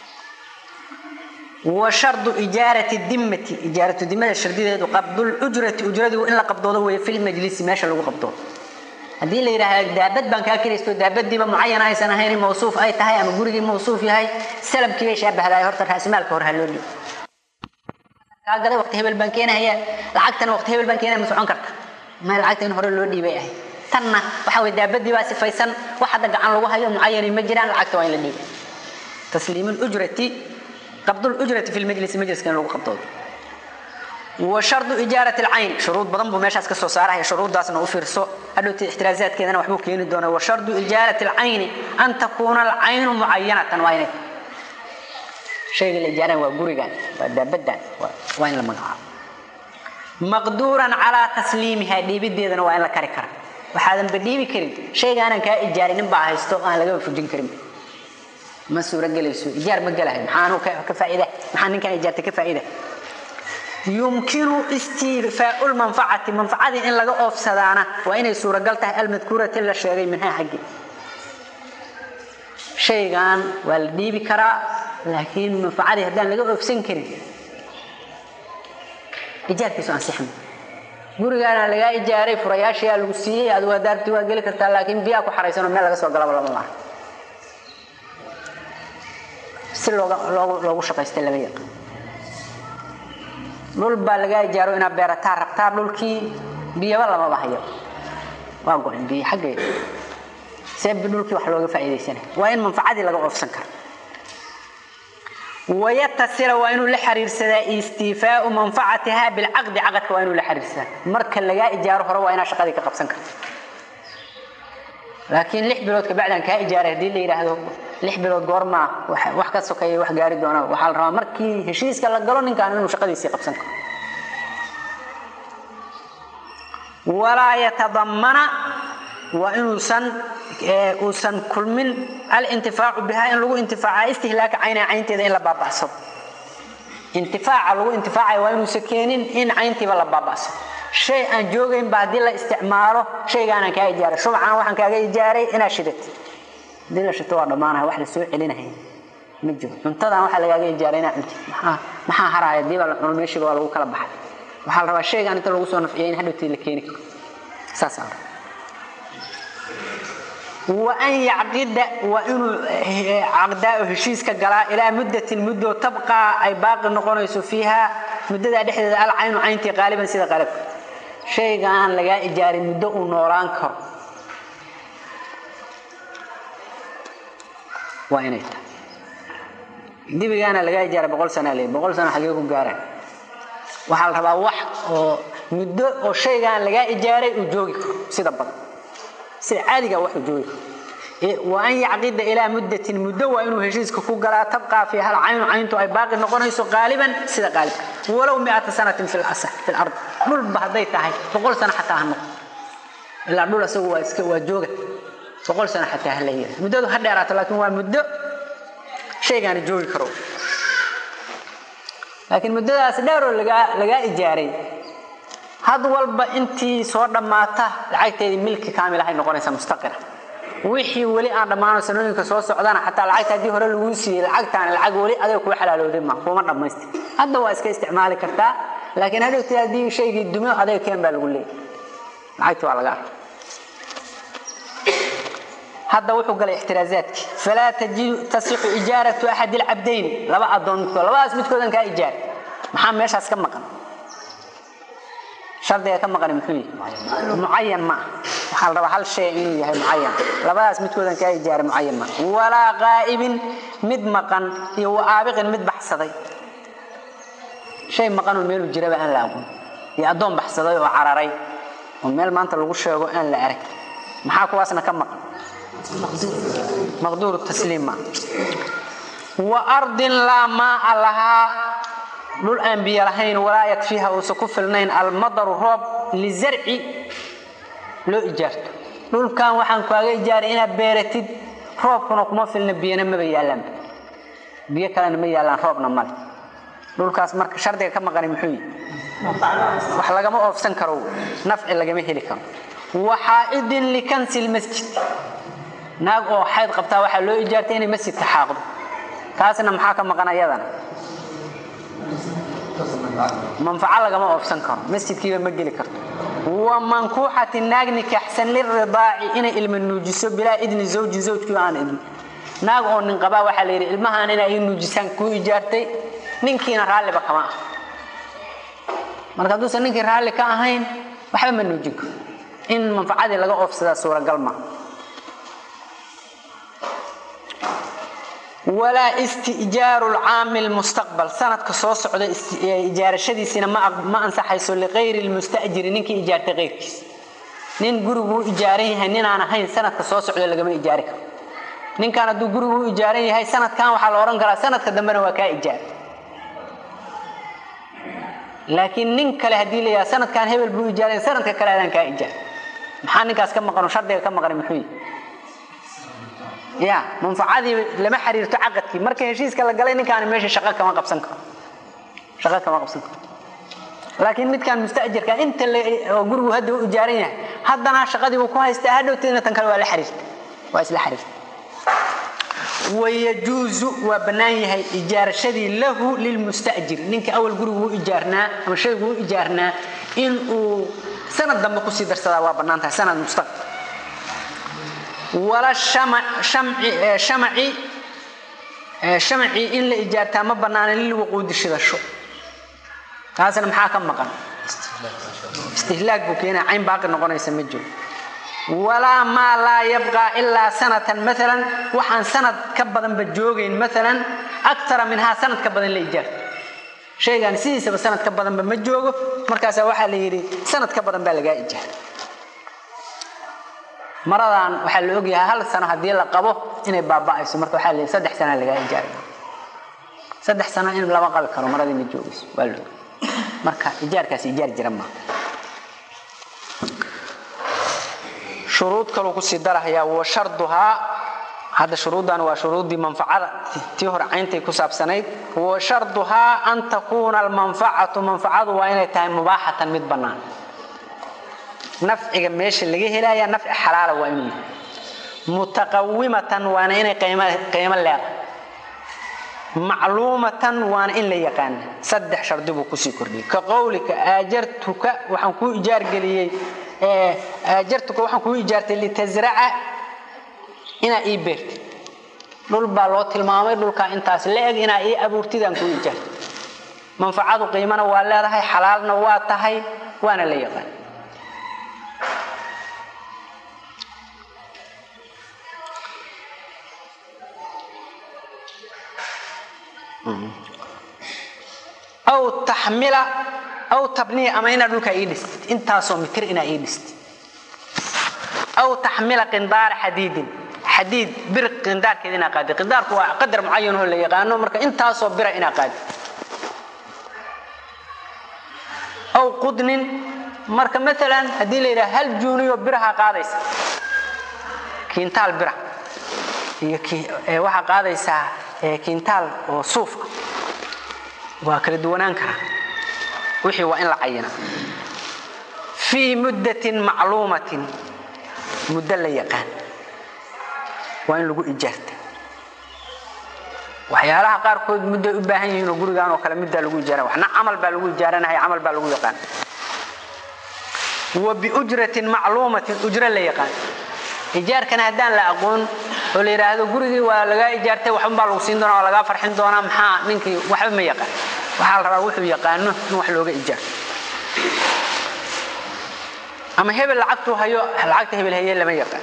وشرط إجارة الذمة إجارة الذمة الشرديدة قبض الأجرة أجرته إن قبضوه هو في المجلس ماشى لو قبضوه هذه اللي راح دابت بنك كريستو دابت دي معينة هاي سنة هاي موصوف أي تهاي أما جوري موصوف هاي سلم كذا شبه هذا يهرت رأس مال كور هاللولي كذا وقت هبل البنكين هي العقد وقت هبل البنكين مسعون كرت ما العقد إنه هو اللولي بيعه تنا وحاول دابت دي واسف فيسن واحد عن لوها يوم معين مجران العقد وين اللي تسليم الأجرة قبض الأجرة في المجلس مجلس كان له قبضه وشرط إجارة العين شروط بدن بمشاس كسو صارها هي شروط داسنا وفرسو أدو احترازات كذا وحبو كين دونه وشرط إجارة العين أن تكون العين معينة وين شيء الإجارة وجوريان بدأ وين لما مقدورا على تسليمها دي بدي إذا وين لكاركرا وهذا بدي بكريم شيء أنا كإجارة نبع هيستو أنا لقوا في الجن كريم مسؤول جلسوا إيجار مجلهم حانو كفائدة محن كان إيجارته كفائدة يمكن استيفاء المنفعة منفعة إن لقوا أفسدانا وإن سورة قلتها المذكورة إلا شيء منها حقي شيء كان والدي بكرا لكن منفعة هدان لقوا أفسن كريم إيجار كيسو أنسحم gurigaana laga ijaaray furayaashiya lagu siiyay aad wadaarti waa gali kartaa laakiin biya ku xareysan meel laga soo galaba lama mar si looga loogu shaqaystay laba yaqaan dhul baa laga ijaaro ina beerataa rabtaa dhulkii biyaba lama bahayo waa go'an biyo xagee سبب دولكي wax looga faa'iideysan waa in manfaacadi laga oofsan karo ويتصل وانه لحريرسدا استيفاء منفعتها بالعقد عقد وانه لحريرسدا marka laga ijaaro hore waa ina shaqadii ka qabsan karto laakiin lix bilood ka bacdan ka ijaaray hadii la yiraahdo lix bilood goorma wax ka sokeeyay wax gaari doona waxa la rabaa markii heshiiska la galo ninkaan inuu shaqadiisa qabsan karo ولا يتضمن وإنه سن وسن كل من الانتفاع بها إن لو انتفاع استهلاك عين عين تذا إلا باباسو انتفاع لو انتفاع وإنه سكينين إن عين تبى لا باباسو شيء أن جوجين بعد لا استعماله شيء أنا كإيجار شو معنا واحد كإيجاري أنا شدت دي لا شتوار ضمانها واحد السوق علينا هي مجو منتظر واحد لا إيجارينا أنت ما ما حراية دي ولا ماشي ولا هو كلا بحد وحال ربع شيء أنت لو صون في عين حدو تلكينك ساسار وأن يعقد وإنه عقداء هشيس كجراء إلى مدة المدة تبقى أي باقي نقونيس فيها مدة دحية العين وعينتي غالبا سيدا غالب شيء كان لقى إجاري مدة ونوران كر وين إنت دي بيجانا لقى إجاري بقول سنة ليه بقول سنة حقيقكم جارين وحال ربا وح مدة أو شيء كان لقى إجاري وجوجي سيدا بدر سعادة واحد جوي وأن يعقد إلى مدة مدة وإنه هجيز كفوجرا تبقى فيها العين عينته أي باقي نقول يسوق غالبا سيدا غالب ولو مئة سنة في الأسه في الأرض دول بهديتها هاي بقول سنة حتى هنو إلا دول سووا إسكوا جوجة بقول سنة حتى هليه مدة هذا رات لكن هو مدة شيء كان جوي كرو لكن مدة أسدار لقى لقى إيجاري هذا والبا أنتي صور دماته العيتة ملك كامل هاي نقولها مستقرة وحي ولي أنا دمانو سنوين كسوس عدنا حتى العيتة دي هرا الوسي العقد عن العقد ولي هذا يكون حلال ودمه هو مرة ما يستوي هذا هو إسكال استعمال كرتا لكن هذا تأدي شيء الدماء هذا كان بالقول لي العيتة على جار هذا وحق الاحترازات فلا تجي تصح إجارة أحد العبدين لا بعض دون لا بعض اسمه كذا كإيجار محمد إيش هسكم مكان شرط كم مقام محمي معين ما وحال ربع هل شيء إنه هي معين لا بأس متكون كإيجار معين ما ولا غائب مد مقام هو آبق مد بحثي شيء مقام الميل الجربة أن لا أقول يأدون بحثي وعراري والميل ما أنت لو شيء أن لا أرك محاك واسنا كم مقام مقدور التسليم ما وأرض لا ماء لها دول أنبياء لهين ولا يكفيها وسقف النين المطر الرب لزرع لو إجارته دول كان وحن كواجي إجار إنا بيرتد رب كنا كم في النبينا ما بيعلم بيكلنا ما يعلم ربنا مال دول كاس مرك شرط كم غني محوي وحلاقة ما أوفسن كرو نفع اللي جميه لكم وحائد لكنس المسجد ناق أو حائد قبتها واحد لو إجارتين مسجد تحاقب كاسنا محاكم مغنى يدنا منفعة لما أوفسن كر مسجد كيف مجلي كر ومنكوحة الناجنك أحسن للرضاع إن علم النجس بلا إذن زوج زوج كمان إذن ناقون نقبا وحلير المهان إن أي نجسان كوي إجارتي ننكينا رالي بكما مركز دوسا ننكي رالي كاهين وحب من نجيك إن منفعة لما أوفسن سورة قلما ولا استئجار العام المستقبل سنة كصوص على إيجار شديد سنة ما ما أنصح يسول لغير المستأجر إنك إيجار تغير نين جروبه إيجاريه نين أنا هاي سنة كصوص على لجمع إيجارك نين كان دو جروبه إيجاريه هاي سنة كان وحال ورن كلا سنة كدمر وكا إيجار لكن نين كله هدي لي سنة كان هبل بو إيجاريه سنة كلا لان كا إيجار محنك أسكم مقارن شرط كم مقارن محوي يا منفعة لما حريرت عقدك مركز هشيس كلا قالين كان ماشي شغال كما قبسنك شغال كما قبسنك لكن مت كان مستأجر كان أنت اللي جرو هدو إيجاريه هذا شغالي وكوها يستأهلوا تنا تنكلوا على حريرت واسل حريرت ويجوز وبنايه إيجار شديد له للمستأجر إنك أول جرو إيجارنا أو شيء جرو إيجارنا إن sanad dambe ku sii darsadaa waa banaanta sanad mustaqbal wala shama shamci shamci shamci in la ijaartaa ma banaana lil wuquudi shidasho taasna maxaa ka maqan istihlaak buu keenaa cayn baaqi noqonaysa ma jiro ولا ما لا يبقى إلا سنة مثلا وحن سنة كبدن بجوجين مثلا أكثر منها سنة كبدن لإيجار شيء يعني سيسة بسنة كبدن بمجوجه مركز واحد ليري سنة كبدن بلقى إيجار مرضان وحل وجهها هل السنة هذه لقبه إن بابا يسمى مركز حال سدح سنة لقى إيجار سدح سنة إن لا بقى بكرة مرضين يجوز والله مركز إيجار كاس إيجار جرمه شروط كلو كسيدرها يا وشرطها هذا شروطان وشروط دي منفعة تيهر عينتي كسب سنيد وشرطها أن تكون المنفعة منفعة وإن تهم مباحة مد بنان نفع جميش اللي جه لا يا نفع حلال وإن متقومة وأنا إن قيمة قيمة لا معلومة وأنا إن لا يكان صدح شرط بكسي كردي كقولك أجرتك وحنكو إيجار قليل أجرتك وحن كوي إيجارت اللي تزرع إنا إيه بيرت دول بالوت المامر دول كان إنتاس لقى إنا إيه أبورتي دان كوي إيجارت منفعات وقيمة ولا هاي حلال نوات هاي وأنا اللي يقال أو تحمل أو تبني أمينة لك إيدست أنت صومتر إنا إيدست أو تحمل قندار حديد حديد برق قندار كذا قادر قندار هو قدر معين هو اللي يقانو مرك أنت صوبر إنا قادر أو قدن مرك مثلا هدي لي هل جونيو برها قاديس كينتال برا هي كي واحد قاديس كينتال وصوف وكل دوانان كره وحي وإن العينة في مدة معلومة مدة لا يقان وإن لقوا إجارت وحيالها قاركود مدة إباهين يقولوا جانو كلام مدة لقوا إجارة وإحنا عمل بالقوا إجارة هي عمل بالقوا يقان وبأجرة معلومة أجرة لا يقان إيجار كان هدان لا أقول ولي هذا جوري ولا جا إيجارته وحنا بالوسين دونا ولا جا فرحين دونا محا نينكي وحب ما يقان وحال روح يقانه نوح لوجا إيجار أما هبل العقد هيو العقد هبل هي اللي ما يقان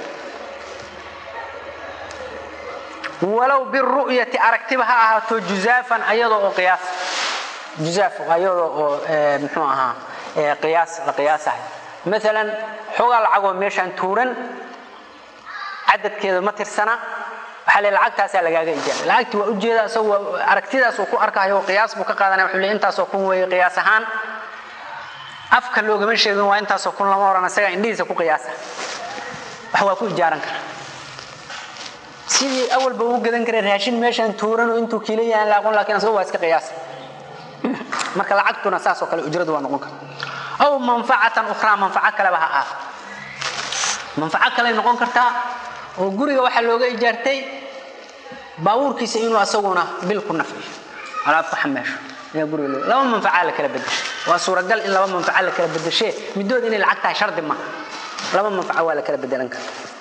ولو بالرؤية أركتبها هاتو جزافا أيضا قياس جزاف أيضا محوها قياس قياسه مثلا حول العقد ميشان تورن عدد كذا متر سنة حل العقد تاسع لقاء إيجار العقد وأجد سوى أركتدا سوكو أركه هو قياس بكقادنا وحلي أنت سوكون قياسهان أفكر لو جمش شيء وأنت سوكون لما ورنا سجى إندي سوكو قياسه وهو كل جارن كر سيدي أول بوق جدًا كره راشين ماشان تورن وأنتو كيلي يعني لا أقول لكن سوى اسك قياس مركل العقد نساس وكل أجرد ونقولك أو منفعة أخرى منفعة كلا بها منفعة كلا نقول كرتا وجوري واحد لوجا إيجارتي باور كيس إنه أسوونه بالكل نفسه على فحماش يا جوري لو منفعة لك لبدش وصورة قال إن لو منفعة لك لبدش شيء مدود إن العقد شرط ما لو منفعة ولا كلا بدلنك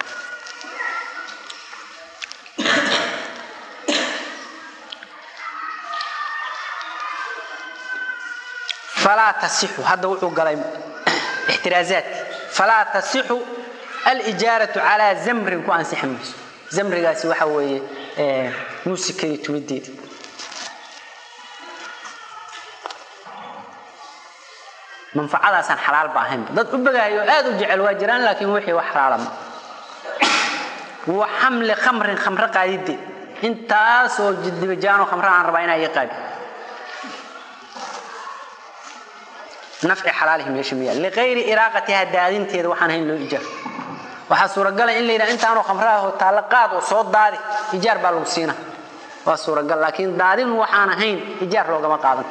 فلا تصح هذا وحو قال احترازات فلا تصح الإجارة على زمر كو أنسح مس زمر قاسي waxa weeye ee muusikay tumideed manfaacadaas aan xalaal baahan dad u bagaayo aad u jecel waa jiraan laakiin wixii wax xalaal ma wa haml khamr khamr qaadid intaas oo jiddiba jaano khamr aan rabaa inay qaad nafci xalaalihim yeeshmiya li ghayri iraqatiha daadinteeda waxaan hayn loo ijaar waxa suuragal in leeyahay inta aanu khamraha talaqaad oo soo daadi ijaar baa lagu siina waa suuragal laakiin daadin waxaan ahayn ijaar loogama qaadan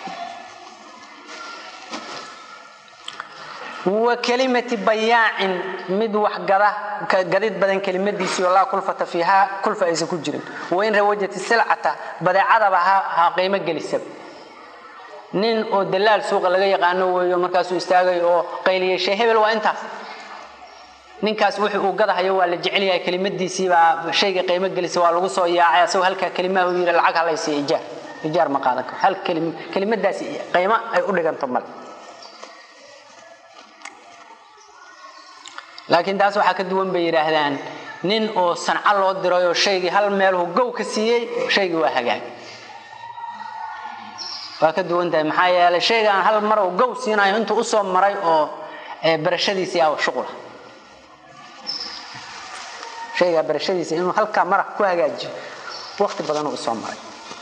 wa kalimati bay'in mid wax gada ka gadid badan kalimadiisi oo la kulfata fiha kulfa ay ku jirin wa in rawajati sil'ata badeecada ha qiimo gelisab nin oo dalaal suuqa laga yaqaano weeyo markaas uu istaagay oo qayliyay shay hebel waa intaas ninkaas wuxuu uu gadahayo waa la jecel yahay kelimadiisii baa shayga qiimo gelisay waa lagu soo yaacay asoo halka kalimaha uu yiri lacag halaysi ijaar ijaar ma qaadan karo hal kelimo kelimadaasi qiimo ay u dhiganto mal laakiin taas waxa ka duwan bay yiraahdaan nin oo sanca loo dirayo shaygi hal meel uu gow ka siiyay shaygi waa hagaag waa ka duwan tahay maxaa yeelay shaygan hal mar uu gow siinayo intuu u soo maray oo barashadiisa ah shuqul shayga barashadiisa inuu halka mar ku hagaajiyo waqti badan uu soo maray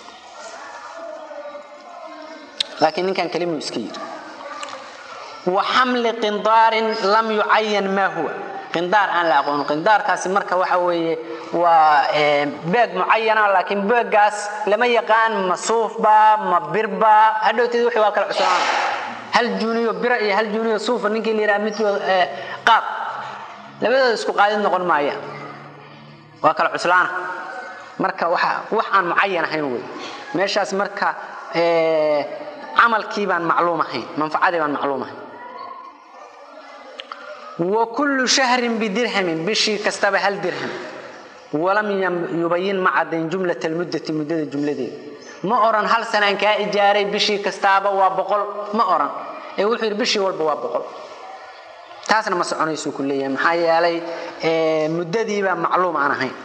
laakiin ninkan kalimu iska yiri wa hamli qindar lam yu'ayyan ma huwa qindar aan la aqoon qindarkaasi marka waxa weeye waa beeg muayyana laakiin beegaas lama yaqaan masuuf ba ma birba hadhowtid wixii waa kala cusbaan hal juniyo bira iyo hal juniyo suuf ninkii leeyahay mid qaad labadooda isku qaadid noqon maaya waa kala cuslaan marka waxa wax aan muayyan ahayn way meeshaas marka ee amalkii baan macluum ahayn manfaacadii baan macluum ahayn wa kullu shahrin bidirham bishi kastaba hal dirham walam yubayyin ma'adan jumlat almuddati muddada jumladeeda ma oran hal sanaan ka ijaaray bishi kastaba waa boqol ma oran ee wuxuu yiri bishi walba waa boqol taasna ma soconayso kulliye maxaa yeelay ee muddadii baa macluum aan ahayn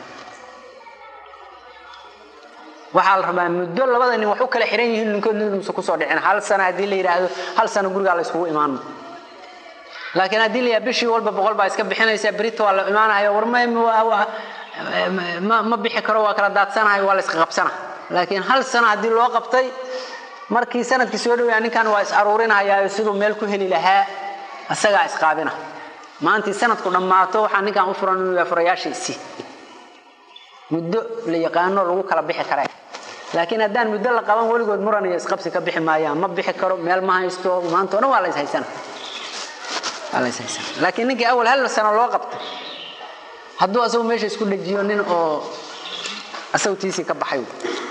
waxa la rabaa muddo labada nin wax u kala xiran yihiin ninkoodna ku soo dhicin hal sana hadii la yiraahdo hal sana guriga la isku imaan laakiin hadii la bishi walba boqol baa iska bixinaysa brito wala imaanayo warmay ma ma bixi karo waa kala daadsanahay waa la iska qabsana laakiin hal sana hadii loo qabtay markii sanadkii soo dhaweeyay ninkan waa is aruurinayaa sidoo meel ku heli lahaa asaga isqaabina maanta sanadku dhamaato waxa ninkan u furan inuu furayaashiisi muddo la yaqaano lagu kala bixi karay laakiin hadaan muddo la qaban waligood muran iyo isqabsi ka bixi maayaan ma bixi karo meel ma haysto maanta oo waa la ishaysana waa la ishaysana laakiin ninkii awal hal sano loo qabtay hadduu asagu meesha isku dhajiyo nin oo asawtiisi ka baxay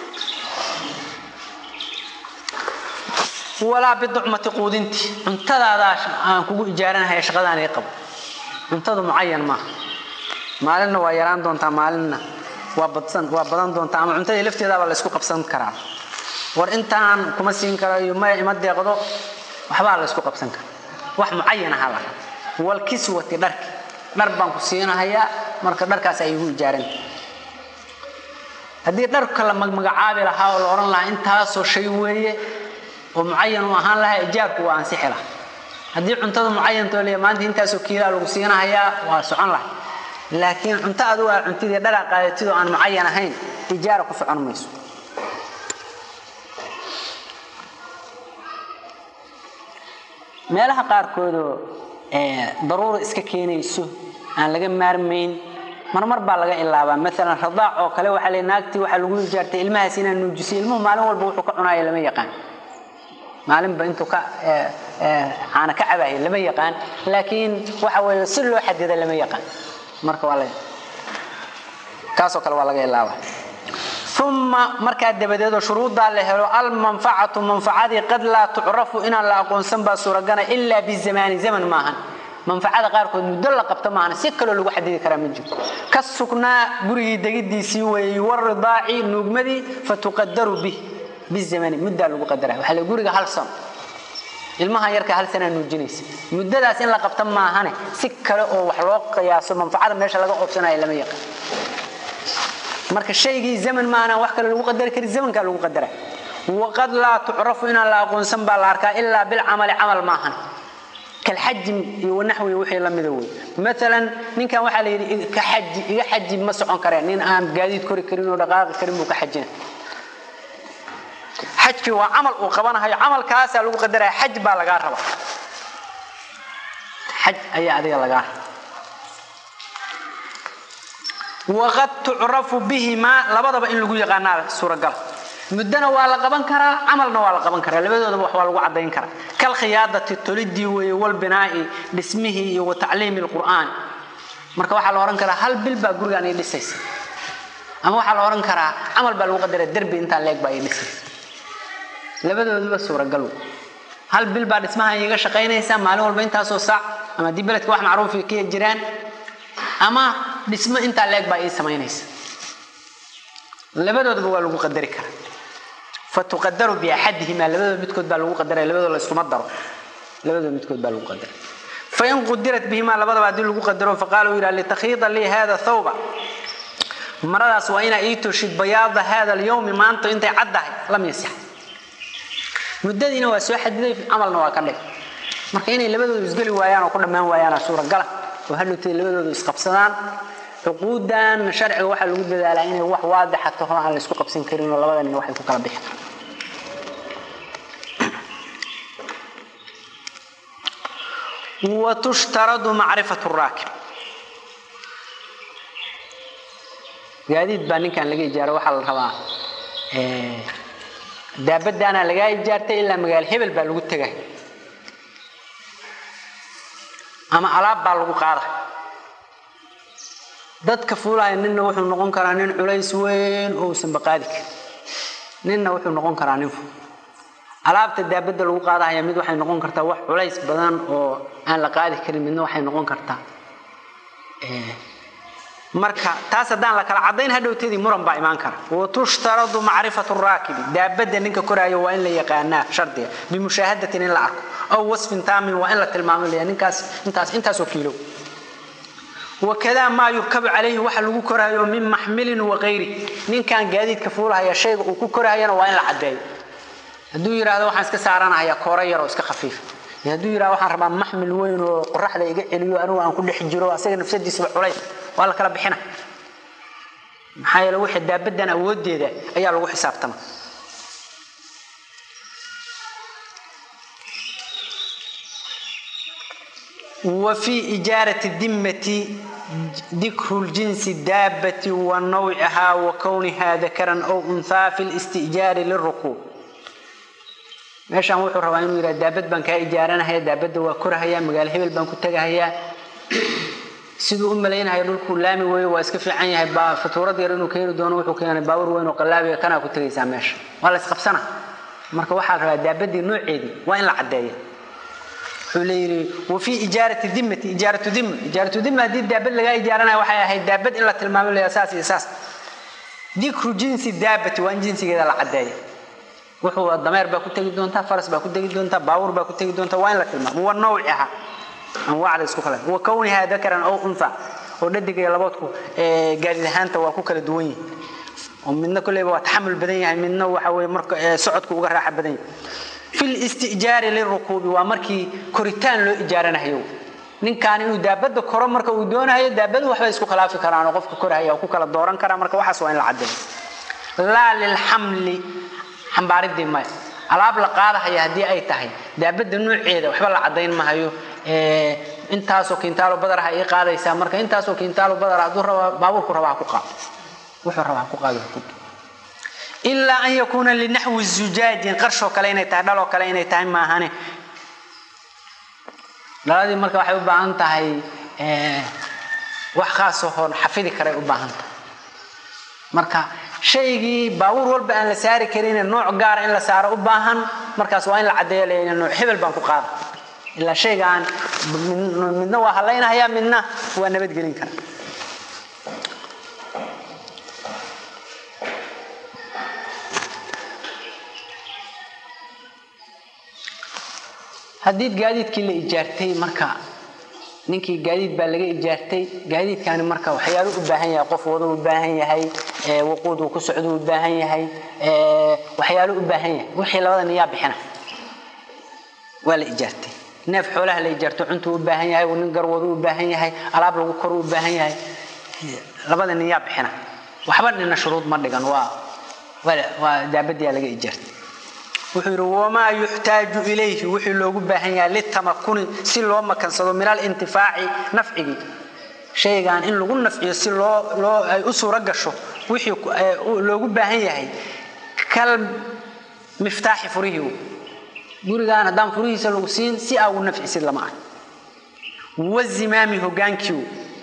ولا بضعمة قودنتي انتدا داش aan kugu ijaaranahay shaqadaan ay qabo intada muayyan ma maalina waa yaraan doonta maalina waa badsan waa badan doonta ama cuntada lafteeda waa la isku qabsan karaa war intaan kuma siin karayo ma ima deeqdo waxba la isku qabsan kara wax muayyan ah la wal kiswati dharki dhar baan ku siinayaa marka dharkaas ay ugu ijaaran hadii dharka la magacaabi lahaa oo la oran lahaa intaas oo shay weeye ومعين وهان لها إجابة وأنسحلة هذه عنتظر معين تقول ما أنت أنت سكيرة لوسينها هي وسعان لها لكن أنت أدوى أنت ذي درع قالت له عن معينة هين إجارة كفعان ميسو ما لها قار كودو ضرورة إسكاكيني يسو أنا لقى مارمين مرمر بالغا إلا مثلا رضاع أو كلو حالي ناكتي وحلقوا جارتي المها سينا نوجسي المهم معلوم والبوحو كعنايا لما يقان معلم بنتو كا أنا كعبه لما يقان لكن وحول سلو حد إذا لما يقان مركب عليه كاسو كلا ولا جاي لاوه ثم مركب دبدة شروط له المنفعة منفعة قد لا تعرف إن لا أكون سنبا سورجنا إلا بالزمان زمن معهن منفعة غير كود مدلل قبت معنا سكلوا لو حد يكرم الجو كسكنا بري دقيدي سوي والرضاعي نجمدي فتقدر به بالزمان مدة لو قدرها وحلا جوري هل سنة المها يركع هل سنة نوجينيس مدة ده سنة لقبت معهن سكلوا أو حلاق يا سو منفعة ماشى لقى أوبسنا إلا مية مركز شيء زمن معنا وحكى لو قدر كل زمن كان لو قدره وقد لا تعرف إن لا أكون سنبا الأركان إلا بالعمل عمل معهن كالحج ونحوه وحي لم يذوي مثلا نين كان وحال كحج يحج مسعون كرين نين آم قاديد كوري كرين ودقاق كرين وكحجنا حج وعمل وقبانها عمل كاسا لو قدرها حج بالغار ربا حج أي عدي لغار وقد تعرف بهما لبضب إن لقوا يغانا سورة قال مدنا ولا قبان كرا عملنا ولا قبان كرا لبدو دبا وحوا لو عدين كرا كالخياده التولدي والبناء باسمه وتعليم القران marka waxa la oran kara hal bil ba guriga ay dhisaysa ama waxa la oran kara amal bal waqdar darbi inta leeg ba ay dhisay labadooduba suura gal هل بالبعد اسمها يجا شقينيسا مالين walba intaasoo saac ama di beledka wax macruuf ah ka jiraan ama dhismo inta leeg baa ay sameynaysa labadoodba waa lagu qadari karaa fatuqaddaru bi ahadihima labadood midkood baa lagu qadaray labadood la isku madaro labadood midkood baa lagu qadaray فإن قدرت بهما لبض بعد اللي قدروا فقالوا إلى لتخيط لي هذا ثوبا مرة سوينا إيتو شد بياض هذا اليوم ما أنت أنت عده لم يصح مددنا وسواء حد في عملنا وكله مركين اللي بدو يسجلوا ويانا وكل ما هو ويانا صورة قلة وهلو تي اللي بدو يسقبسان عقودا شرع واحد الوجود على عينه واحد واضح حتى هو على السوق بسين كريم ولا بدل إنه واحد يفكر به وتشترط معرفة الراكب جديد بانين كان لقي جار وحل الربا دابد أنا لقي جارتي إلا مقال هبل بالوجود تجاه أما علاب بالوجود قارة ضد كفولة إننا وحنا نقول كرانين عليس وين أو سنبقادك إننا وحنا نقول كرانين فو alaabta daabada lagu qaadayo mid waxay noqon kartaa wax culays badan oo aan la qaadi karin midna waxay noqon kartaa ee marka taas hadaan la kala cadeyn hadhowteedii muran baa iman kara oo tushtaradu ma'rifatu ar-raakib daabada ninka koraayo waa in la yaqaana shardiga bi mushahadatin in la arko aw wasfin taamin waa in la tilmaamo leeyahay ninkaas intaas intaas oo kiilo وكذا ما يركب عليه waxa lagu koraayo min mahmilin wa ghayri ninkan gaadiidka fuulaha shayga uu ku koraayana waa in la cadeeyo haduu yiraahdo waxaan iska saaranayaa koora yar oo iska khafiif haduu yiraahdo waxaan rabaa mahmil weyn oo qorraxda iga celiyo anigu aan ku dhex jiro asaga nafsadiisa culay waa la kala bixina maxaa yeelay wixii daabadan awoodeeda ayaa lagu xisaabtama وفي إجارة الذمة ذكر الجنس الدابة ونوعها وكونها ذكرا أو أنثى في الاستئجار للركوب meeshan wuxuu rabaa inuu yiraahdo daabad baan ka ijaaranahay daabada waa korahaya magaal hebel baan ku tagahaya sidoo u maleeynahay dhulku laami way waa iska fiican yahay baa fatuurada yar inuu keenay doono wuxuu keenay baawar weyn oo qalaabi kana ku tagaysaa meesha waa la isqabsana marka waxa la rabaa daabadii nooceedii waa in la cadeeyo xuleeyri وفي إجارة الذمة إجارة الذمة إجارة الذمة دي daabad laga ijaaranayo waxay ahayd daabad in la tilmaamo leeyahay asaas asaas ذكر جنس الدابة وان جنسيgeeda la cadeeyo wuxuu dameer baa ku tagi doonta faras baa ku tagi doonta baawur baa ku tagi doonta waa in la tilmaamo waa noocaha anwaacda isku kala waa kowniha dakaran aw unfa oo dhadiga labaadku ee gaaridahaanta waa ku kala duwan yihiin oo midna kuleyba waa taxamul badan yahay midna waxa weey marka socodku uga raaxa badan yahay fil istijaar lirukub waa markii koritaan loo ijaaranayo ninkan inuu daabada koro marka uu doonayo daabadu waxba isku khilaafi karaan qofka koraya oo ku kala dooran kara marka waxaas waa in la cadeeyo la lil hamli xambaaridii ma alaab la qaadahay hadii ay tahay daabada nooceeda waxba la cadeyn ma hayo ee intaas oo kintaalo badar ay qaadaysaa marka intaas oo kintaalo badar aad raba baaburku raba ku qaad wuxuu raba ku qaado illa an yakuna li nahwi az-zujaj qarsho kale inay tahay dhalo kale inay tahay ma ahane laadi marka waxay u baahan tahay ee wax khaas oo xafidi kare u baahan tahay marka shaygii baawur walba aan la saari karin nooc gaar in la saaro u baahan markaas waa in la cadeeyo nooc hebel baan ku qaada ila shaygan midna waa haleynaya midna waa nabad gelin kara hadii gaadiidkii la ijaartay marka ninkii gaadiid baa laga ijaartay gaadiidkan marka waxyaalo u baahan yahay qof wada u baahan yahay ee waqoodu ku socdo u baahan yahay ee waxyaalo u baahan yahay wixii labada niyaa bixina wala ijaartay neef xoolaha la ijaarto cunto u baahan yahay nin garwado u baahan yahay alaab lagu koro u baahan yahay labada niyaa bixina waxba dhina shuruud ma dhigan waa wala waa daabadiya laga ijaartay wuxuu wama yuhtaaju ilayhi wuxuu loogu baahan yahay litamakun si loo makansado min al intifaa'i nafciga shaygan in lagu nafciyo si loo loo ay u suura gasho wixii loogu baahan yahay kal miftaax furihi gurigan hadaan furihiisa lagu siin si aa u nafcisid lama ah wazimaami hogaankiyo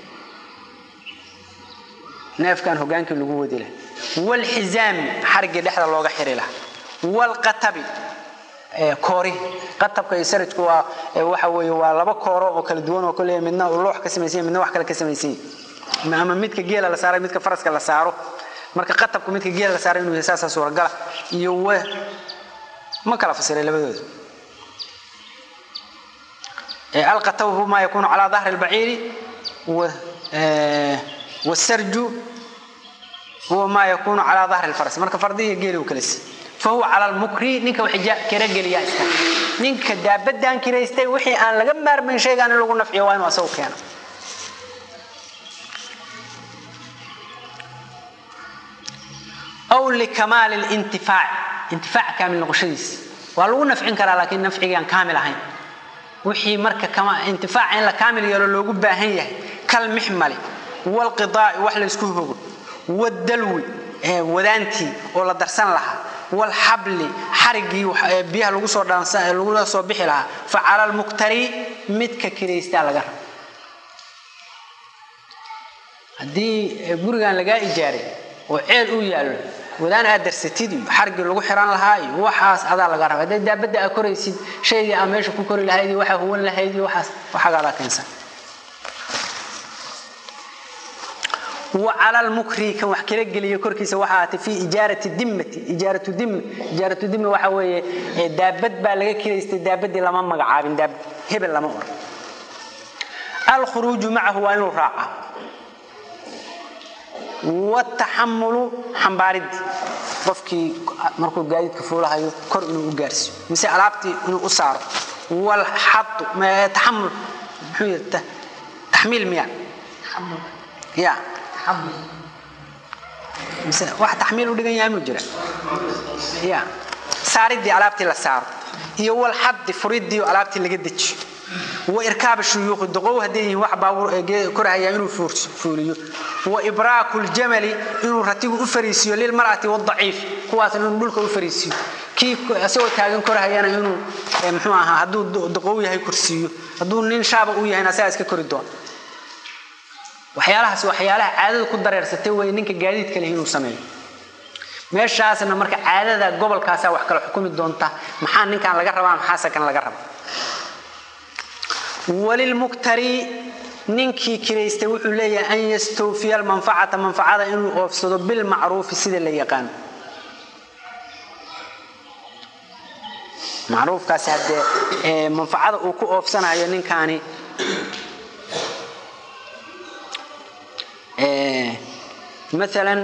neefkan hogaankii lagu wadila wal hizam xarga dhexda looga xiri lahaa والقطب كوري قطب كيسرج كوا وحوي ولا بكورة وكل دوان وكل منا واللوح كسميسين منا وحكي كسميسين ما أما ميت كجيل على سعره ميت كفرس كلا سعره مرك قطب كميت كجيل على سعره إنه أساسا صورة قال يوه ما كلا فسر اللي بدو القطب هو ما يكون على ظهر البعير و والسرج هو ما يكون على ظهر الفرس مرك فرديه جيل وكلس فهو على المكري نينك وحجا كرجل يا اسكا نينك دابدان كريستي وحي ان لغا مارمن شيغان لو نفعي waa inuu asaw keeno أو لكمال الانتفاع انتفاع كامل نقشديس waa lagu nafcin karaa laakiin nafcigan kaamil ahayn wixii marka kama intifaac in la kaamil yeelo loogu baahan yahay kal mihmali wal qidaa wax la isku hogo wadalwi ee wadaanti oo la darsan lahaa wal habli xarigi biyaha lagu soo dhaansan lagu soo bixi lahaa facal al muqtari midka kireysta laga rabo hadii gurigan laga ijaaray oo ceel u yaalo wadaan aad darsatid xarigi lagu xiran lahaa waxaas adaa laga rabo haday daabada akoraysid shayga ama meesha ku kori lahayd waxa huwan lahayd waxaas waxa gaala keensan وعلى المكري كان وحكي لي كركيس وحات في إجارة الدمة إجارة الدم إجارة الدم وحوي دابت بالغ كريست دابت لما مقعابين داب هبل لما أمر الخروج معه وإنه راعة والتحمل حنبارد قفكي مركو قاعد كفولها يو كر إنه جارس مثل علابتي إنه أسعر والحط ما تحمل تحميل مياه يا حمل مثلا واحد تحميل ودغن يامو جرا يا ساردي علابتي لا سار هي اول حد فريدي علابتي لغا دج واركاب الشيوخ دقو هدي wax baabur koraya inuu fuuliyo wa ibraak الجمل inuu ratigu u fariisiyo lil mar'ati wad dhaif kuwaas inuu dhulka u fariisiyo ki asoo taagan korayana inuu muxuu ahaa haduu daqow yahay kursiyo haduu nin shaaba u yahay asaga iska kori doon waxyaalahaas waxyaalaha caadada ku dareersatay way ninka gaadiidka leh inuu sameeyo meeshaasna marka caadada gobolkaas wax kala xukumi doonta maxaa ninkan laga rabaa maxaa sakan laga rabaa walil muktari ninki kireystay wuxuu leeyahay an yastawfiya al manfa'ata manfa'ada inuu oofsado bil ma'ruf sida la yaqaan ma'ruf kaas hadde manfa'ada uu ku oofsanayo ninkani مثلا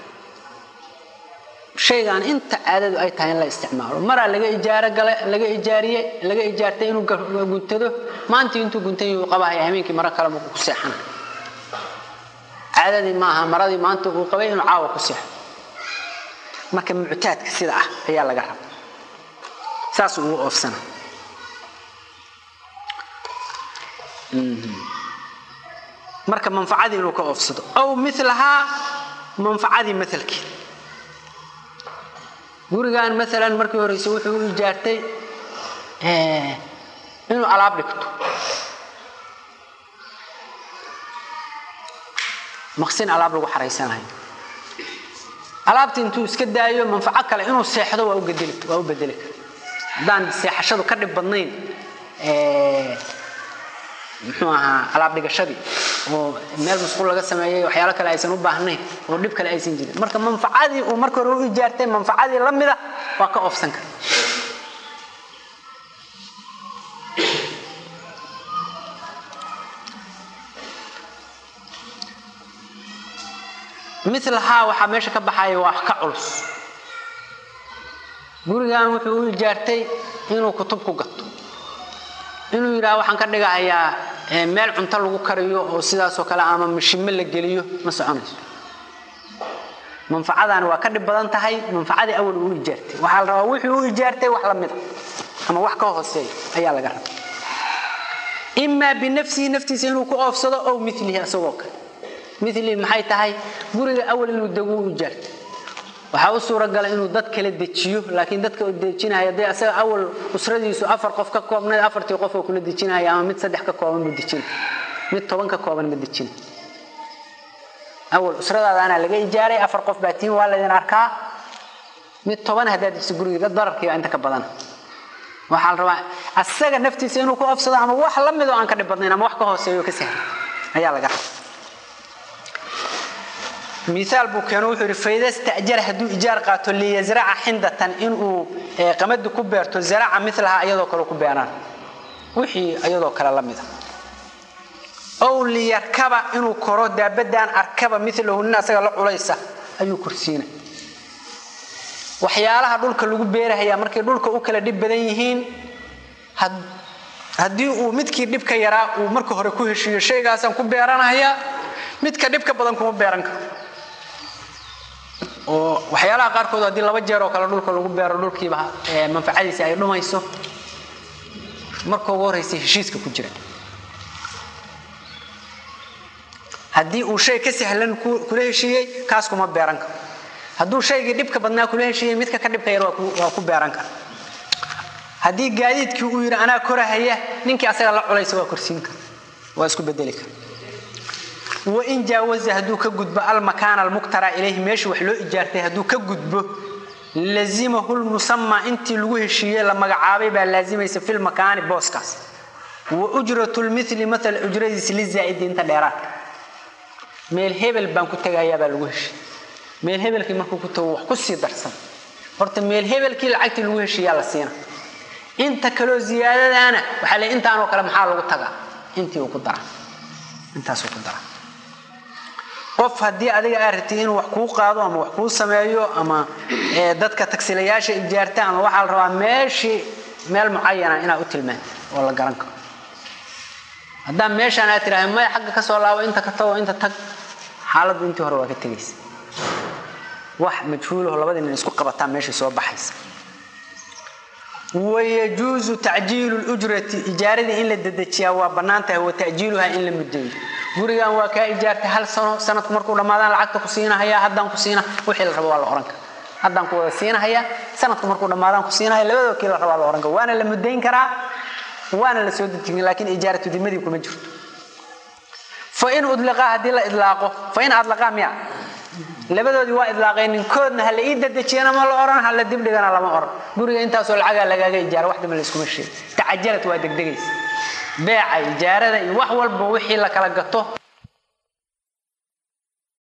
شيء عن انت عادد اي tahay in la isticmaalo mara laga ijaara galay laga ijaariye laga ijaartay inuu guntado maanta intuu guntay uu qabahay habeenkii mara kale ma ku seexan caadadi ma aha maradii maanta uu qabay inuu caawa ku seexo marka mu'taadka sida ah ayaa laga rabaa saas uu oofsana marka manfaacadii inuu ka oofsado aw mithlaha manfaacadii mithalkii gurigan مثلا markii horeysa wuxuu u ijaartay ee inuu alaab dhigto maqsin alaab lagu xareysanayo alaabtii intuu iska daayo manfaac kale inuu seexdo waa u bedeli waa u bedeli daan seexashadu ka dhib badnayn ee muxuu ahaa alaab dhigashadii oo meel masquul laga sameeyay waxyaalo kale aysan u baahnayn oo dib kale aysan jirin marka manfaacadii uu markii hore u ijaartay manfaacadii la mid ah waa ka oofsan kara مثلها waxa meesha ka baxay wax ka culus gurigan wuxuu u ijaartay inuu kutub ku gato inuu yiraahdo waxaan ka dhigayaa meel cunto lagu kariyo oo sidaas oo kale ama mashimo la geliyo ma soconayso manfaacadan waa ka dhib badan tahay manfaacadii awal uu ijaartay waxa la rabaa wixii uu ijaartay wax la mid ah ama wax ka hooseeyo ayaa laga rabaa imma binafsi naftiisa inuu ku oofsado oo mithlihi asagoo kale mithli maxay tahay guriga awal inuu dagu u ijaartay waxa uu suura galay inuu dad kala dejiyo laakiin dadka uu dejinayo day asaga awal usradiisu afar qof ka koobnaa afartii qof oo kula dejinayo ama mid saddex ka kooban mid dejin mid toban ka kooban mid dejin awal usradaadana laga ijaaray afar qof baatiin waa la idin arkaa mid toban hadaad is guriga dararkii inta ka badan waxa la rabaa asaga naftiisa inuu ku afsado ama wax la mid oo aan ka dhib badnayn ama wax ka hooseeyo ka sahlan ayaa laga rabaa مثال بوكانو وحوري فإذا استأجر هدو إيجار قاتو ليزرع حندة إنه قمد كبيرتو زرع مثلها أيضا كلو كبيران وحي أيضا كلا لمدة أو ليركب إنه كرو دابدان أركب مثله الناس يقول عليسا أيو كرسينا وحيالها دولك اللي كبيرة هي مركي دولك أكل دب بديهين هد هدي ومتكي دبك يرى ومركو هركوه شيء شيء قاسم كبيران هي متك دبك بدن كبيرانك oo waxyaalaha qaar kood hadii laba jeer oo kala dhulka lagu beero dhulkiiba ee manfaacadiisa ay dhumayso markuu ugu horeysay heshiiska ku jira hadii uu shay ka sahlan kula heshiiyay kaas kuma beeran karo haduu shayga dibka badnaa kula heshiiyay midka ka dibka yar waa ku beeran karo hadii gaadiidkii uu yiri ana korahaya ninkii asaga la culayso waa kursiin karo waa isku bedeli karo وإن جاوز هدو كجدب المكان المقترى إليه ماشي وحلو إجارته هدو كجدب لازمه المسمى أنت لوه الشيء لما عابي بقى لازم يسفل المكان بوسكاس وأجرة المثل مثل أجرة الزائد أنت ديرات ميل هبل بانكو تجايا بالوهش ميل هبل كي ما كنت وحكسي درسا قرت ميل هبل كي العكت الوهش يلا سينا أنت كلو زيادة أنا وحلا أنت أنا وكلام حال وتجا أنت وقدرة أنت سو قدرة qof hadii adiga aragtiin wax ku qaado ama wax ku sameeyo ama dadka taksiilayaasha ijaarta ama waxa la rabaa meeshi meel muayana ina u tilmaan oo la garan karo hadaa meeshan aad tiraahdo ma xaq ka soo laabo inta ka tago inta tag xaaladu intii hore waa ka tagaysa wax majhuul oo labadina isku qabataan meeshii soo baxaysa ويجوز تعجيل الأجرة إجارة إن للددتشيا وبنانته وتأجيلها إن لم يدين gurigan waa ka ijaartay hal sano sanad markuu dhamaadaan lacagta ku siinayaa haddaan ku siina wixii la rabo waa la oranka haddaan ku wada siinayaa sanadku markuu dhamaadaan ku siinayaa labadoo kii la rabo waa la oranka waana la mudayn karaa waana la soo dejin laakiin ijaaratu dimadii kuma jirto fa in udlaqa hadii la idlaaqo fa in adlaqa miya labadoodii waa idlaaqeen koodna hal ii dadajiyana ma la oran hal dib dhigana lama oran guriga intaas oo lacag lagaga ijaaro waxda ma la isku meeshay tacajalad waa degdegaysa beeca ijaarada iyo wax walba wixii la kala gato